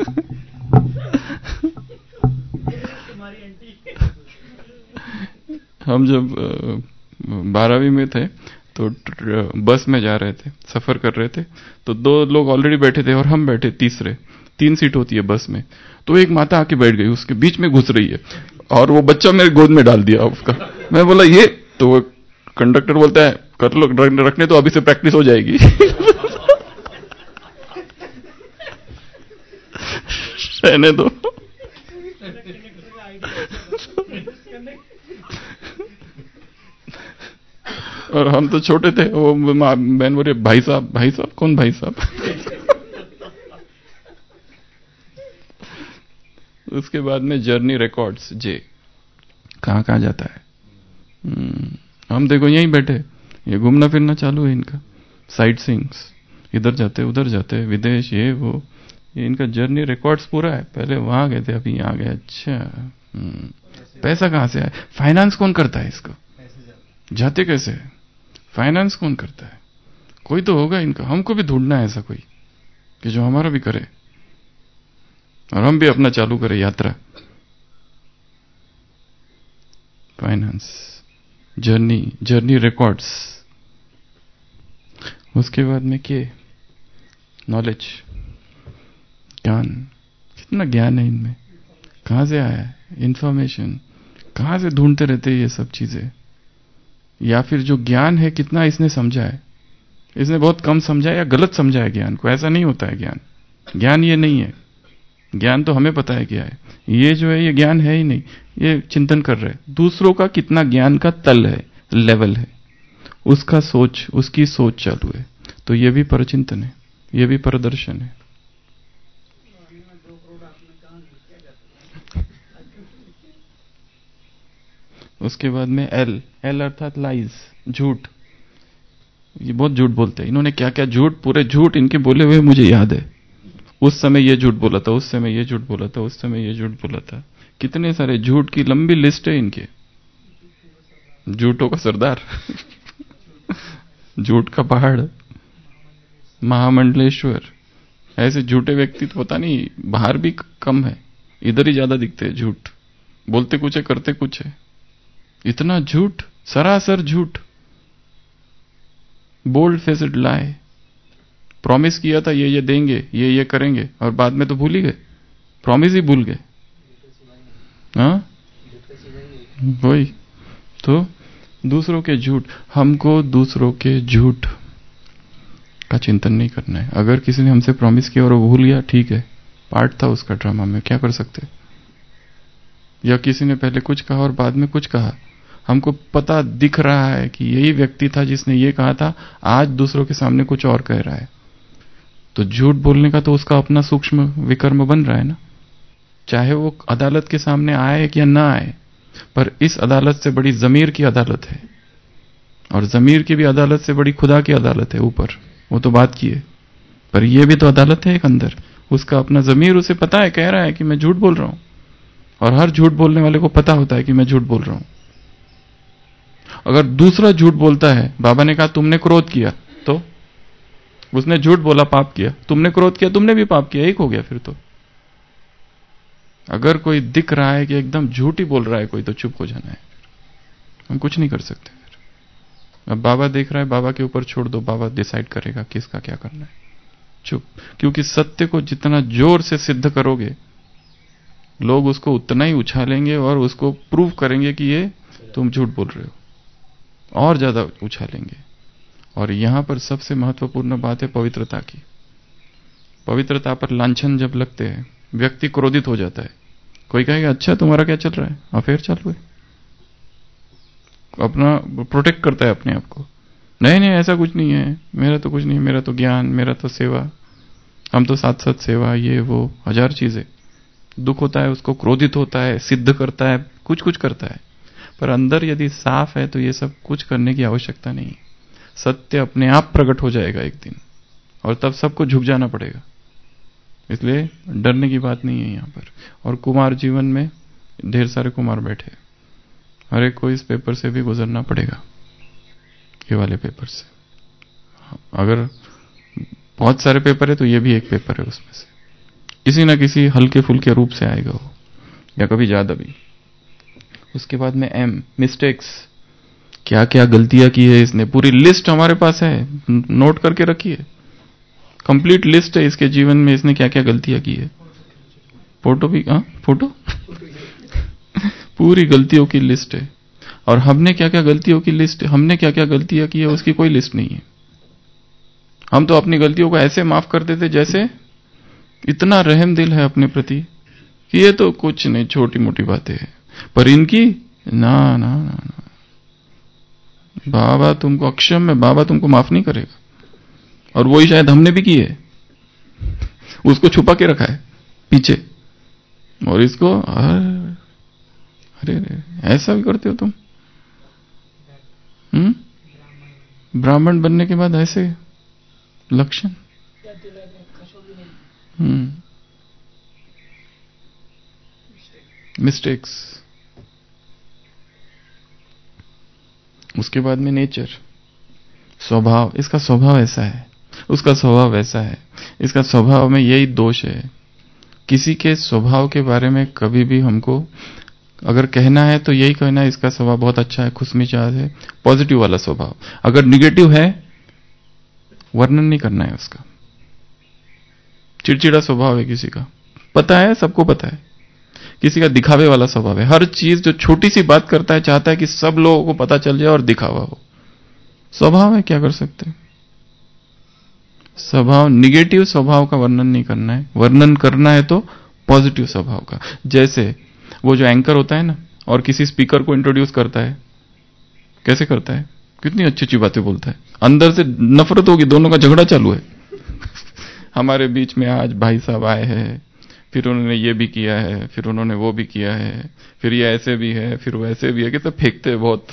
हम जब बारहवीं में थे तो बस में जा रहे थे, सफर कर रहे थे, तो दो लोग ऑलरेडी बैठे थे और हम बैठे तीसरे, तीन सीट होती है बस में, तो एक माता आके बैठ गई, उसके बीच में घुस रही है, और वो बच्चा मेरे गोद में डाल दिया उसका। मैं बोला ये, तो वो कंडक्टर बोलता है कर लो, रखने तो अभी से प्रैक्टिस हो जाएगी। रहने दो। और हम तो छोटे थे, वो बहन बोले भाई साहब, भाई साहब कौन भाई साहब। उसके बाद में जर्नी रिकॉर्ड्स, जे कहां कहां जाता है, हम देखो यहीं बैठे, ये घूमना फिरना चालू है इनका, साइट सीइंग्स, इधर जाते उधर जाते, विदेश, ये वो, ये इनका जर्नी रिकॉर्ड्स पूरा है। पहले वहां गए थे, अभी यहां गए, अच्छा पैसा कहां से आया, फाइनेंस कौन करता है इसको, जाते कैसे, फाइनेंस कौन करता है, कोई तो होगा इनका, हमको भी ढूंढना है ऐसा कोई कि जो हमारा भी करे और हम भी अपना चालू करें यात्रा। Finance, journey, journey records. उसके बाद में क्या, नॉलेज, ज्ञान, कितना ज्ञान है इनमें, कहां से आया है इंफॉर्मेशन, कहां से ढूंढते रहते हैं ये सब चीजें, या फिर जो ज्ञान है कितना इसने समझा है, इसने बहुत कम समझा है या गलत समझा है ज्ञान को। ऐसा नहीं होता है ज्ञान, ज्ञान ये नहीं है, ज्ञान तो हमें पता है क्या है, ये जो है ये ज्ञान है ही नहीं, ये चिंतन कर रहे हैं दूसरों का कितना ज्ञान का तल है, लेवल है, उसका सोच, उसकी सोच चालू है, तो ये भी परचिंतन है, ये भी प्रदर्शन है। उसके बाद में एल, एल अर्थात लाइज, झूठ। ये बहुत झूठ बोलते हैं। इन्होंने क्या क्या झूठ, पूरे झूठ इनके बोले हुए मुझे याद है। उस समय ये झूठ बोला था, उस समय ये झूठ बोला था, उस समय ये झूठ बोला था। कितने सारे झूठ की लंबी लिस्ट है इनके, झूठों का सरदार झूठ का पहाड़, महामंडलेश्वर। ऐसे झूठे व्यक्ति तो पता नहीं बाहर भी कम है, इधर ही ज्यादा दिखते हैं। झूठ बोलते कुछ है, करते कुछ है। इतना झूठ, सरासर झूठ, बोल्ड फेस्ड लाई। प्रॉमिस किया था ये ये देंगे, ये ये करेंगे, और बाद में तो भूल ही गए, प्रॉमिस ही भूल गए। हाँ, वही तो, दूसरों के झूठ। हमको दूसरों के झूठ का चिंतन नहीं करना है। अगर किसी ने हमसे प्रॉमिस किया और वो भूल गया, ठीक है, पार्ट था उसका ड्रामा में, क्या कर सकते। या किसी ने पहले कुछ कहा और बाद में कुछ कहा, हमको पता दिख रहा है कि यही व्यक्ति था जिसने ये कहा था, आज दूसरों के सामने कुछ और कह रहा है, तो झूठ बोलने का तो उसका अपना सूक्ष्म विकर्म बन रहा है ना। चाहे वो अदालत के सामने आए या ना आए, पर इस अदालत से बड़ी जमीर की अदालत है, और जमीर की भी अदालत से बड़ी खुदा की अदालत है ऊपर। वो तो बात की है, पर यह भी तो अदालत है एक अंदर। उसका अपना जमीर उसे पता है, कह रहा है कि मैं झूठ बोल रहा हूं, और हर झूठ बोलने वाले को पता होता है कि मैं झूठ बोल रहा हूं। अगर दूसरा झूठ बोलता है, बाबा ने कहा तुमने क्रोध किया, तो उसने झूठ बोला, पाप किया। तुमने क्रोध किया, तुमने भी पाप किया, एक हो गया फिर तो। अगर कोई दिख रहा है कि एकदम झूठ ही बोल रहा है कोई, तो चुप हो जाना है, हम कुछ नहीं कर सकते फिर। अब बाबा देख रहा है, बाबा के ऊपर छोड़ दो, बाबा डिसाइड करेगा किसका क्या करना है, चुप। क्योंकि सत्य को जितना जोर से सिद्ध करोगे, लोग उसको उतना ही उछालेंगे और उसको प्रूव करेंगे कि ये तुम झूठ बोल रहे हो, और ज्यादा उछालेंगे। और यहां पर सबसे महत्वपूर्ण बात है पवित्रता की। पवित्रता पर लांछन जब लगते हैं, व्यक्ति क्रोधित हो जाता है। कोई कहेगा अच्छा तुम्हारा क्या चल रहा है, अफेयर चालू है, अपना प्रोटेक्ट करता है अपने आप को। नहीं नहीं ऐसा कुछ नहीं है, मेरा तो कुछ नहीं, मेरा तो ज्ञान, मेरा तो सेवा, हम तो साथ साथ सेवा, ये वो हजार चीजें। दुख होता है उसको, क्रोधित होता है, सिद्ध करता है, कुछ कुछ करता है। पर अंदर यदि साफ है तो ये सब कुछ करने की आवश्यकता नहीं। सत्य अपने आप प्रकट हो जाएगा एक दिन, और तब सबको झुक जाना पड़ेगा। इसलिए डरने की बात नहीं है यहां पर। और कुमार जीवन में ढेर सारे कुमार बैठे, हर एक को इस पेपर से भी गुजरना पड़ेगा, ये वाले पेपर से। अगर बहुत सारे पेपर है तो ये भी एक पेपर है, उसमें से किसी ना किसी हल्के फुल्के रूप से आएगा वो, या कभी ज्यादा भी। उसके बाद में एम, मिस्टेक्स। क्या क्या गलतियां की है इसने, पूरी लिस्ट हमारे पास है, नोट करके रखिए। कंप्लीट लिस्ट है इसके जीवन में, इसने क्या क्या गलतियां की है। फोटो भी, हाँ फोटो पूरी गलतियों की लिस्ट है। और हमने क्या क्या गलतियों की लिस्ट, हमने क्या क्या गलतियां की है उसकी कोई लिस्ट नहीं है। हम तो अपनी गलतियों को ऐसे माफ कर देते जैसे इतना रहम दिल है अपने प्रति कि ये तो कुछ नहीं, छोटी मोटी बातें हैं। पर इनकी ना ना ना ना, बाबा तुमको अक्षम में, बाबा तुमको माफ नहीं करेगा। और वही शायद हमने भी की है, उसको छुपा के रखा है पीछे, और इसको अरे अरे ऐसा भी करते हो तुम। हम्म, ब्राह्मण बनने के बाद ऐसे लक्षण। Hmm, mistakes. उसके बाद में नेचर, स्वभाव। इसका स्वभाव ऐसा है, उसका स्वभाव वैसा है, इसका स्वभाव में यही दोष है। किसी के स्वभाव के बारे में कभी भी हमको अगर कहना है तो यही कहना है इसका स्वभाव बहुत अच्छा है, खुशमिजाज है, पॉजिटिव वाला स्वभाव। अगर निगेटिव है, वर्णन नहीं करना है उसका। चिड़चिड़ा स्वभाव है किसी का, पता है, सबको पता है। किसी का दिखावे वाला स्वभाव है, हर चीज जो छोटी सी बात करता है चाहता है कि सब लोगों को पता चल जाए और दिखावा हो। स्वभाव है, क्या कर सकते हैं। स्वभाव, निगेटिव स्वभाव का वर्णन नहीं करना है, वर्णन करना है तो पॉजिटिव स्वभाव का। जैसे वो जो एंकर होता है ना, और किसी स्पीकर को इंट्रोड्यूस करता है, कैसे करता है, कितनी अच्छी अच्छी बातें बोलता है, अंदर से नफरत होगी, दोनों का झगड़ा चालू है। हमारे बीच में आज भाई साहब आए हैं, फिर उन्होंने ये भी किया है, फिर उन्होंने वो भी किया है, फिर ये ऐसे भी है, फिर वो ऐसे भी है, कि सब फेंकते हैं बहुत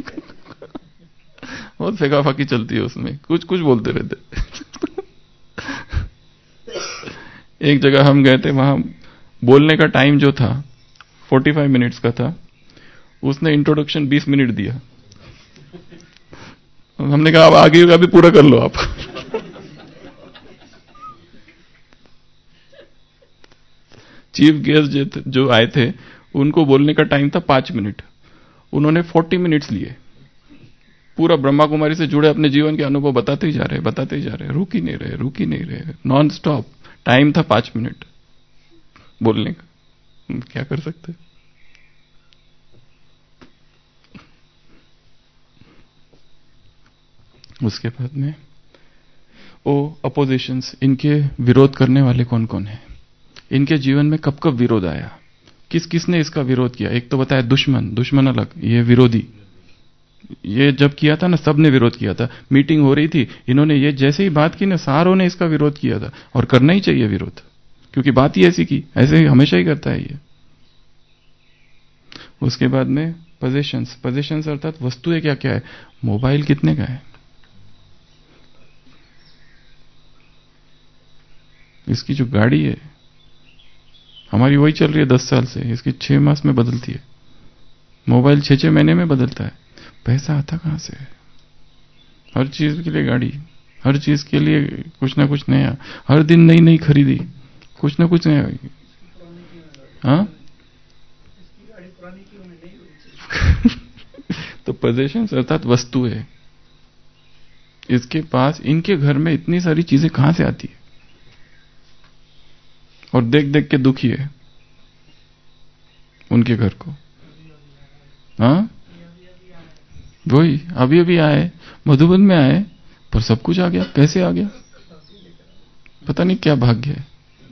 बहुत फेंका फाकी चलती है उसमें, कुछ कुछ बोलते रहते। एक जगह हम गए थे, वहां बोलने का टाइम जो था पैंतालीस मिनट्स का था, उसने इंट्रोडक्शन बीस मिनट दिया। हमने कहा अब आगे का भी पूरा कर लो आप। चीफ गेस्ट जो आए थे उनको बोलने का टाइम था पांच मिनट, उन्होंने चालीस मिनट्स लिए। पूरा ब्रह्मा कुमारी से जुड़े अपने जीवन के अनुभव बताते ही जा रहे बताते ही जा रहे रुक ही नहीं रहे रुक ही नहीं रहे नॉन स्टॉप। टाइम था पांच मिनट बोलने का, क्या कर सकते। उसके बाद में ओ अपोजिशंस, इनके विरोध करने वाले कौन कौन है, इनके जीवन में कब कब विरोध आया, किस किसने इसका विरोध किया। एक तो बताया दुश्मन, दुश्मन अलग, ये विरोधी। ये जब किया था ना सबने विरोध किया था, मीटिंग हो रही थी, इन्होंने ये जैसे ही बात की ना सारों ने इसका विरोध किया था। और करना ही चाहिए विरोध, क्योंकि बात ही ऐसी की, ऐसे ही हमेशा ही करता है ये। उसके बाद में पोजेशंस, पोजेशंस अर्थात वस्तुएं क्या क्या है। मोबाइल कितने का है, इसकी जो गाड़ी है हमारी वही चल रही है दस साल से, इसकी छह मास में बदलती है। मोबाइल छह छह महीने में बदलता है। पैसा आता कहां से, हर चीज के लिए गाड़ी, हर चीज के लिए कुछ ना कुछ नया, हर दिन नई नई खरीदी, कुछ ना कुछ नया। हाँ तो पोजेशंस अर्थात वस्तु है, इसके पास, इनके घर में इतनी सारी चीजें कहां से आती है, और देख देख के दुखी है उनके घर को। हाँ वही अभी अभी आए, मधुबन में आए, पर सब कुछ आ गया। कैसे आ गया पता नहीं, क्या भाग्य है।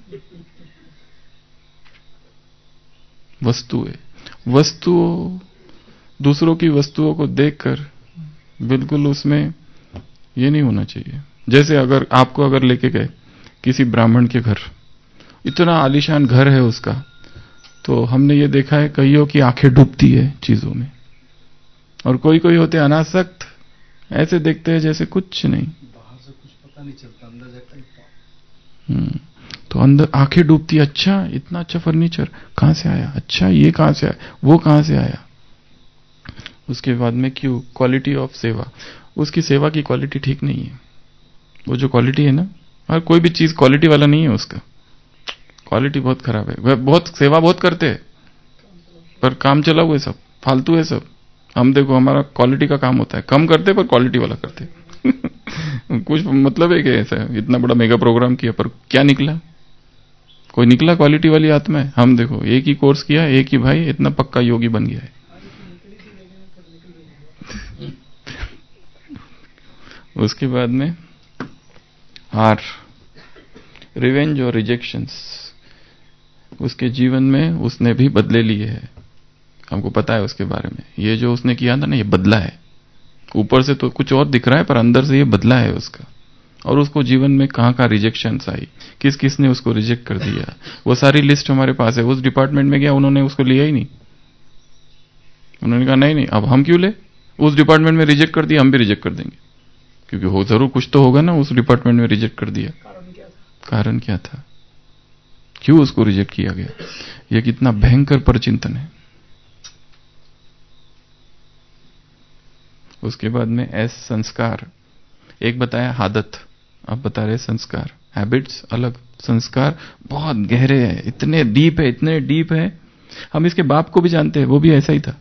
वस्तु है, वस्तु, दूसरों की वस्तुओं को देखकर बिल्कुल उसमें ये नहीं होना चाहिए। जैसे अगर आपको अगर लेके गए किसी ब्राह्मण के घर, इतना आलीशान घर है उसका, तो हमने ये देखा है कईयों की आंखें डूबती है चीजों में, और कोई कोई होते अनासक्त, ऐसे देखते हैं जैसे कुछ नहीं, बाहर से कुछ पता नहीं चलता, अंदर जाकर हम्म तो अंदर आंखें डूबती, अच्छा इतना अच्छा फर्नीचर कहां से आया, अच्छा ये कहां से आया, वो कहां से आया। उसके बाद में क्यों, क्वालिटी ऑफ सेवा, उसकी सेवा की क्वालिटी ठीक नहीं है। वो जो क्वालिटी है ना, हर कोई भी चीज क्वालिटी वाला नहीं है, उसका क्वालिटी बहुत खराब है। वह बहुत सेवा बहुत करते हैं पर काम चला हुआ है, सब फालतू है सब। हम देखो हमारा क्वालिटी का काम होता है, कम करते पर क्वालिटी वाला करते कुछ मतलब है कि ऐसा इतना बड़ा मेगा प्रोग्राम किया पर क्या निकला, कोई निकला क्वालिटी वाली आत्मा है। हम देखो एक ही कोर्स किया, एक ही भाई इतना पक्का योगी बन गया है। उसके बाद में हार, रिवेंज और रिजेक्शंस, उसके जीवन में उसने भी बदले लिए हैं, हमको पता है उसके बारे में। ये जो उसने किया था ना, ये बदला है। ऊपर से तो कुछ और दिख रहा है पर अंदर से ये बदला है उसका। और उसको जीवन में कहां कहां रिजेक्शंस आई, किस किस ने उसको रिजेक्ट कर दिया, वो सारी लिस्ट हमारे पास है। उस डिपार्टमेंट में गया, उन्होंने उसको लिया ही नहीं, उन्होंने कहा नहीं नहीं अब हम क्यों ले, उस डिपार्टमेंट में रिजेक्ट कर दिया, हम भी रिजेक्ट कर देंगे, क्योंकि हो जरूर कुछ तो होगा ना। उस डिपार्टमेंट में रिजेक्ट कर दिया, कारण क्या था, क्यों उसको रिजेक्ट किया गया। यह कितना भयंकर परचिंतन है। उसके बाद में एस संस्कार, एक बताया आदत, अब बता रहे संस्कार। हैबिट्स अलग, संस्कार बहुत गहरे हैं, इतने डीप है, इतने डीप है। हम इसके बाप को भी जानते हैं, वो भी ऐसा ही था।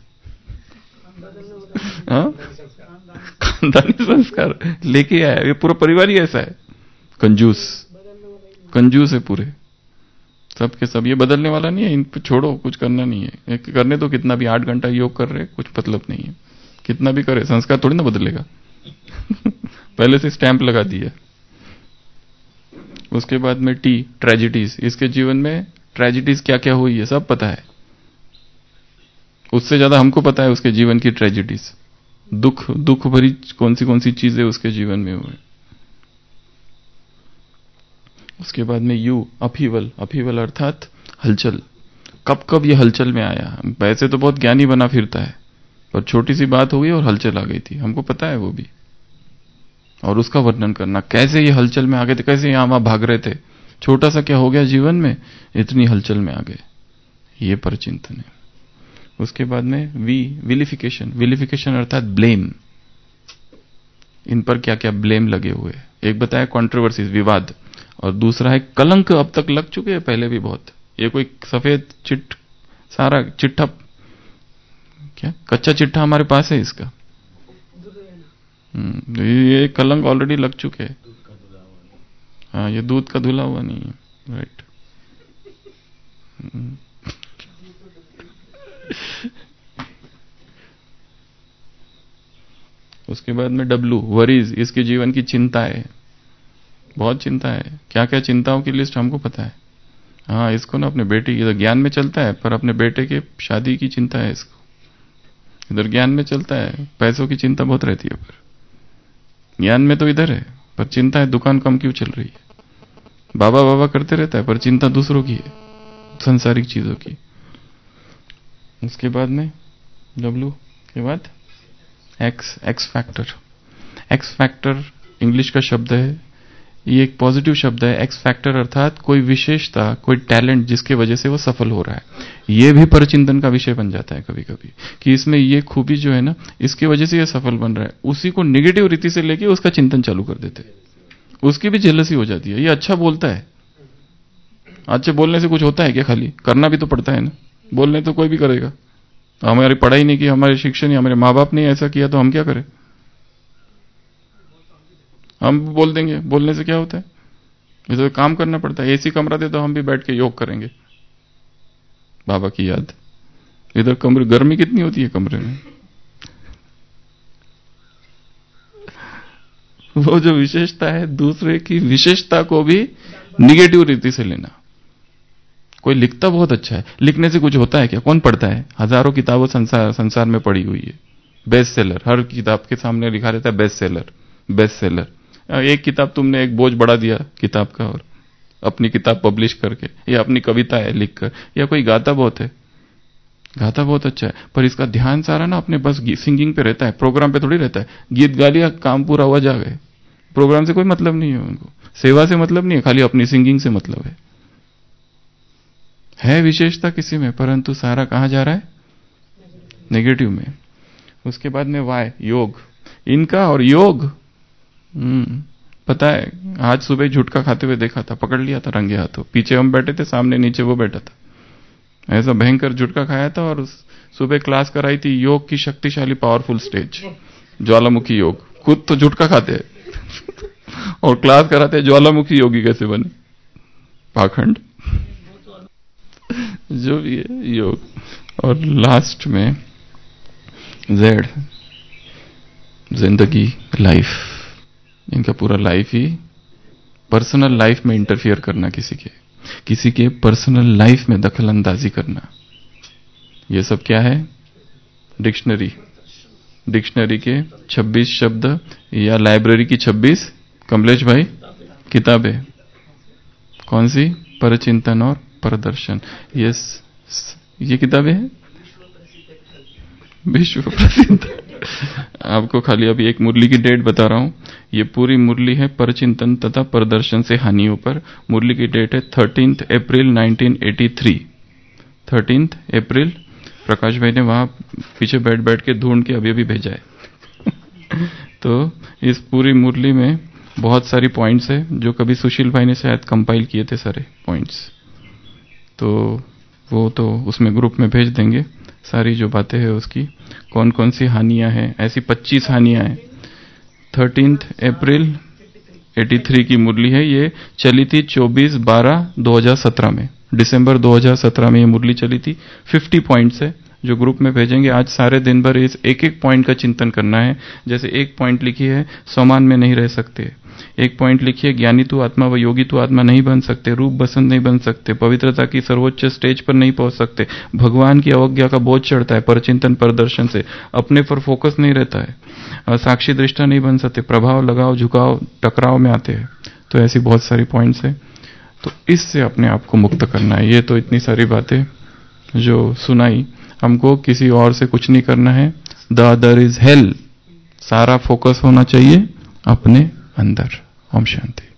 खानदानी संस्कार लेके आया, ये पूरा परिवार ही ऐसा है। कंजूस, कंजूस है पूरे, सब के सब। ये बदलने वाला नहीं है, इन पे छोड़ो, कुछ करना नहीं है। करने तो कितना भी, आठ घंटा योग कर रहे, कुछ मतलब नहीं है। कितना भी करे, संस्कार थोड़ी ना बदलेगा पहले से स्टैंप लगा दिया। उसके बाद में टी, ट्रेजिडीज, इसके जीवन में ट्रेजिडीज क्या क्या हुई है सब पता है, उससे ज्यादा हमको पता है उसके जीवन की ट्रेजिडीज। दुख, दुख भरी कौन सी कौन सी चीजें उसके जीवन में हुए। उसके बाद में यू, अपहीवल, अपहीवल अर्थात हलचल, कब कब ये हलचल में आया। वैसे तो बहुत ज्ञानी बना फिरता है, पर छोटी सी बात हो गई और हलचल आ गई थी, हमको पता है वो भी। और उसका वर्णन करना, कैसे ये हलचल में आ गए थे, कैसे यहां वहां भाग रहे थे, छोटा सा क्या हो गया जीवन में, इतनी हलचल में आ गए, ये परचिंतन है। उसके बाद में वी, विलिफिकेशन। विलिफिकेशन अर्थात ब्लेम, इन पर क्या क्या ब्लेम लगे हुए। एक बताया कंट्रोवर्सीज, विवाद, और दूसरा है कलंक। अब तक लग चुके हैं, पहले भी बहुत। ये कोई सफेद चिट, सारा चिट्ठा, क्या कच्चा चिट्ठा हमारे पास है इसका। ये कलंक ऑलरेडी लग चुके हैं। हाँ, ये दूध का धुला हुआ नहीं है, राइट। उसके बाद में डब्लू, वरीज, इसके जीवन की चिंता है, बहुत चिंता है। क्या क्या चिंताओं की लिस्ट हमको पता है। हाँ, इसको ना अपने बेटे की, इधर ज्ञान में चलता है पर अपने बेटे के शादी की चिंता है इसको, इधर ज्ञान में चलता है, पैसों की चिंता बहुत रहती है, पर ज्ञान में तो इधर है, पर चिंता है दुकान कम क्यों चल रही है। बाबा बाबा करते रहता है, पर चिंता दूसरों की है, संसारिक चीजों की। उसके बाद में डब्लू के बाद X, X factor. X factor English का शब्द है, ये एक पॉजिटिव शब्द है। एक्स फैक्टर अर्थात कोई विशेषता, कोई टैलेंट जिसके वजह से वो सफल हो रहा है। ये भी परचिंतन का विषय बन जाता है कभी कभी, कि इसमें ये खूबी जो है ना, इसकी वजह से ये सफल बन रहा है। उसी को नेगेटिव रीति से लेके उसका चिंतन चालू कर देते, उसकी भी जेलसी हो जाती है। ये अच्छा बोलता है, अच्छे बोलने से कुछ होता है क्या, खाली करना भी तो पड़ता है ना। बोलने तो कोई भी करेगा, हमारी पढ़ाई नहीं की, हमारे शिक्षण नहीं, हमारे माँ बाप ने ऐसा किया तो हम क्या करें, हम बोल देंगे। बोलने से क्या होता है, इसे तो काम करना पड़ता है। एसी कमरा दे तो हम भी बैठ के योग करेंगे, बाबा की याद। इधर कमरे, गर्मी कितनी होती है कमरे में। वो जो विशेषता है, दूसरे की विशेषता को भी निगेटिव रीति से लेना। कोई लिखता बहुत अच्छा है, लिखने से कुछ होता है क्या, कौन पढ़ता है। हजारों किताबों संसार संसार में पड़ी हुई है, बेस्ट सेलर, हर किताब के सामने लिखा रहता है बेस्ट सेलर, बेस्ट सेलर। एक किताब तुमने एक बोझ बढ़ा दिया किताब का, और अपनी किताब पब्लिश करके, या अपनी कविता है लिखकर, या कोई गाता बहुत है, गाता बहुत अच्छा है, पर इसका ध्यान सारा ना अपने बस सिंगिंग पे रहता है, प्रोग्राम पे थोड़ी रहता है। गीत गा लिया, काम पूरा हुआ, जा गए। प्रोग्राम से कोई मतलब नहीं है उनको, सेवा से मतलब नहीं है, खाली अपनी सिंगिंग से मतलब है। है विशेषता किसी में, परंतु सारा कहां जा रहा है, नेगेटिव में। उसके बाद में वाय, योग, इनका और योग, हम्म पता है, आज सुबह झुटका खाते हुए देखा था, पकड़ लिया था रंगे हाथों। पीछे हम बैठे थे, सामने नीचे वो बैठा था, ऐसा भयंकर झुटका खाया था। और सुबह क्लास कराई थी योग की, शक्तिशाली पावरफुल स्टेज, ज्वालामुखी योग। खुद तो झुटका खाते हैं और क्लास कराते हैं ज्वालामुखी योगी कैसे बने, पाखंड जो भी है योग। और लास्ट में जेड, जिंदगी, लाइफ। इनका पूरा लाइफ ही पर्सनल लाइफ में इंटरफियर करना, किसी के किसी के पर्सनल लाइफ में दखल अंदाजी करना। ये सब क्या है, डिक्शनरी, डिक्शनरी के छब्बीस शब्द, या लाइब्रेरी की छब्बीस, कमलेश भाई, किताबें। कौन सी, परचिंतन और परदर्शन। ये ये किताबें हैं विश्व प्रसिद्ध। आपको खाली अभी एक मुरली की डेट बता रहा हूं। ये पूरी मुरली है परचिंतन तथा प्रदर्शन से हानियों पर। मुरली की डेट है thirteenth April nineteen eighty three. Thirteenth April, Prakash भाई ने वहां पीछे बैठ बैठ के ढूंढ के अभी अभी भेजा है। तो इस पूरी मुरली में बहुत सारी पॉइंट्स है, जो कभी सुशील भाई ने शायद कंपाइल किए थे सारे पॉइंट्स, तो वो तो उसमें ग्रुप में भेज देंगे सारी जो बातें हैं उसकी, कौन कौन सी हानियां हैं। ऐसी पच्चीस हानियां हैं। थर्टीन्थ अप्रैल एटी थ्री की मुरली है। ये चली थी चौबीस बारह दो हजार सत्रह में, दिसंबर दो हजार सत्रह में ये मुरली चली थी। फिफ्टी पॉइंट्स है जो ग्रुप में भेजेंगे। आज सारे दिन भर इस एक एक पॉइंट का चिंतन करना है। जैसे एक पॉइंट लिखी है, समान में नहीं रह सकते। एक पॉइंट लिखिए, ज्ञानी तो आत्मा व योगी तो आत्मा नहीं बन सकते, रूप बसंत नहीं बन सकते, पवित्रता की सर्वोच्च स्टेज पर नहीं पहुंच सकते, भगवान की अवज्ञा का बोझ चढ़ता है परचिंतन प्रदर्शन से, अपने पर फोकस नहीं रहता है, साक्षी दृष्टा नहीं बन सकते, प्रभाव, लगाव, झुकाव, टकराव में आते हैं। तो ऐसी बहुत सारी पॉइंट्स है। तो इससे अपने आप को मुक्त करना है। ये तो इतनी सारी बातें जो सुनाई, हमको किसी और से कुछ नहीं करना है। द अदर इज हेल, सारा फोकस होना चाहिए अपने अंदर। ओम शांति।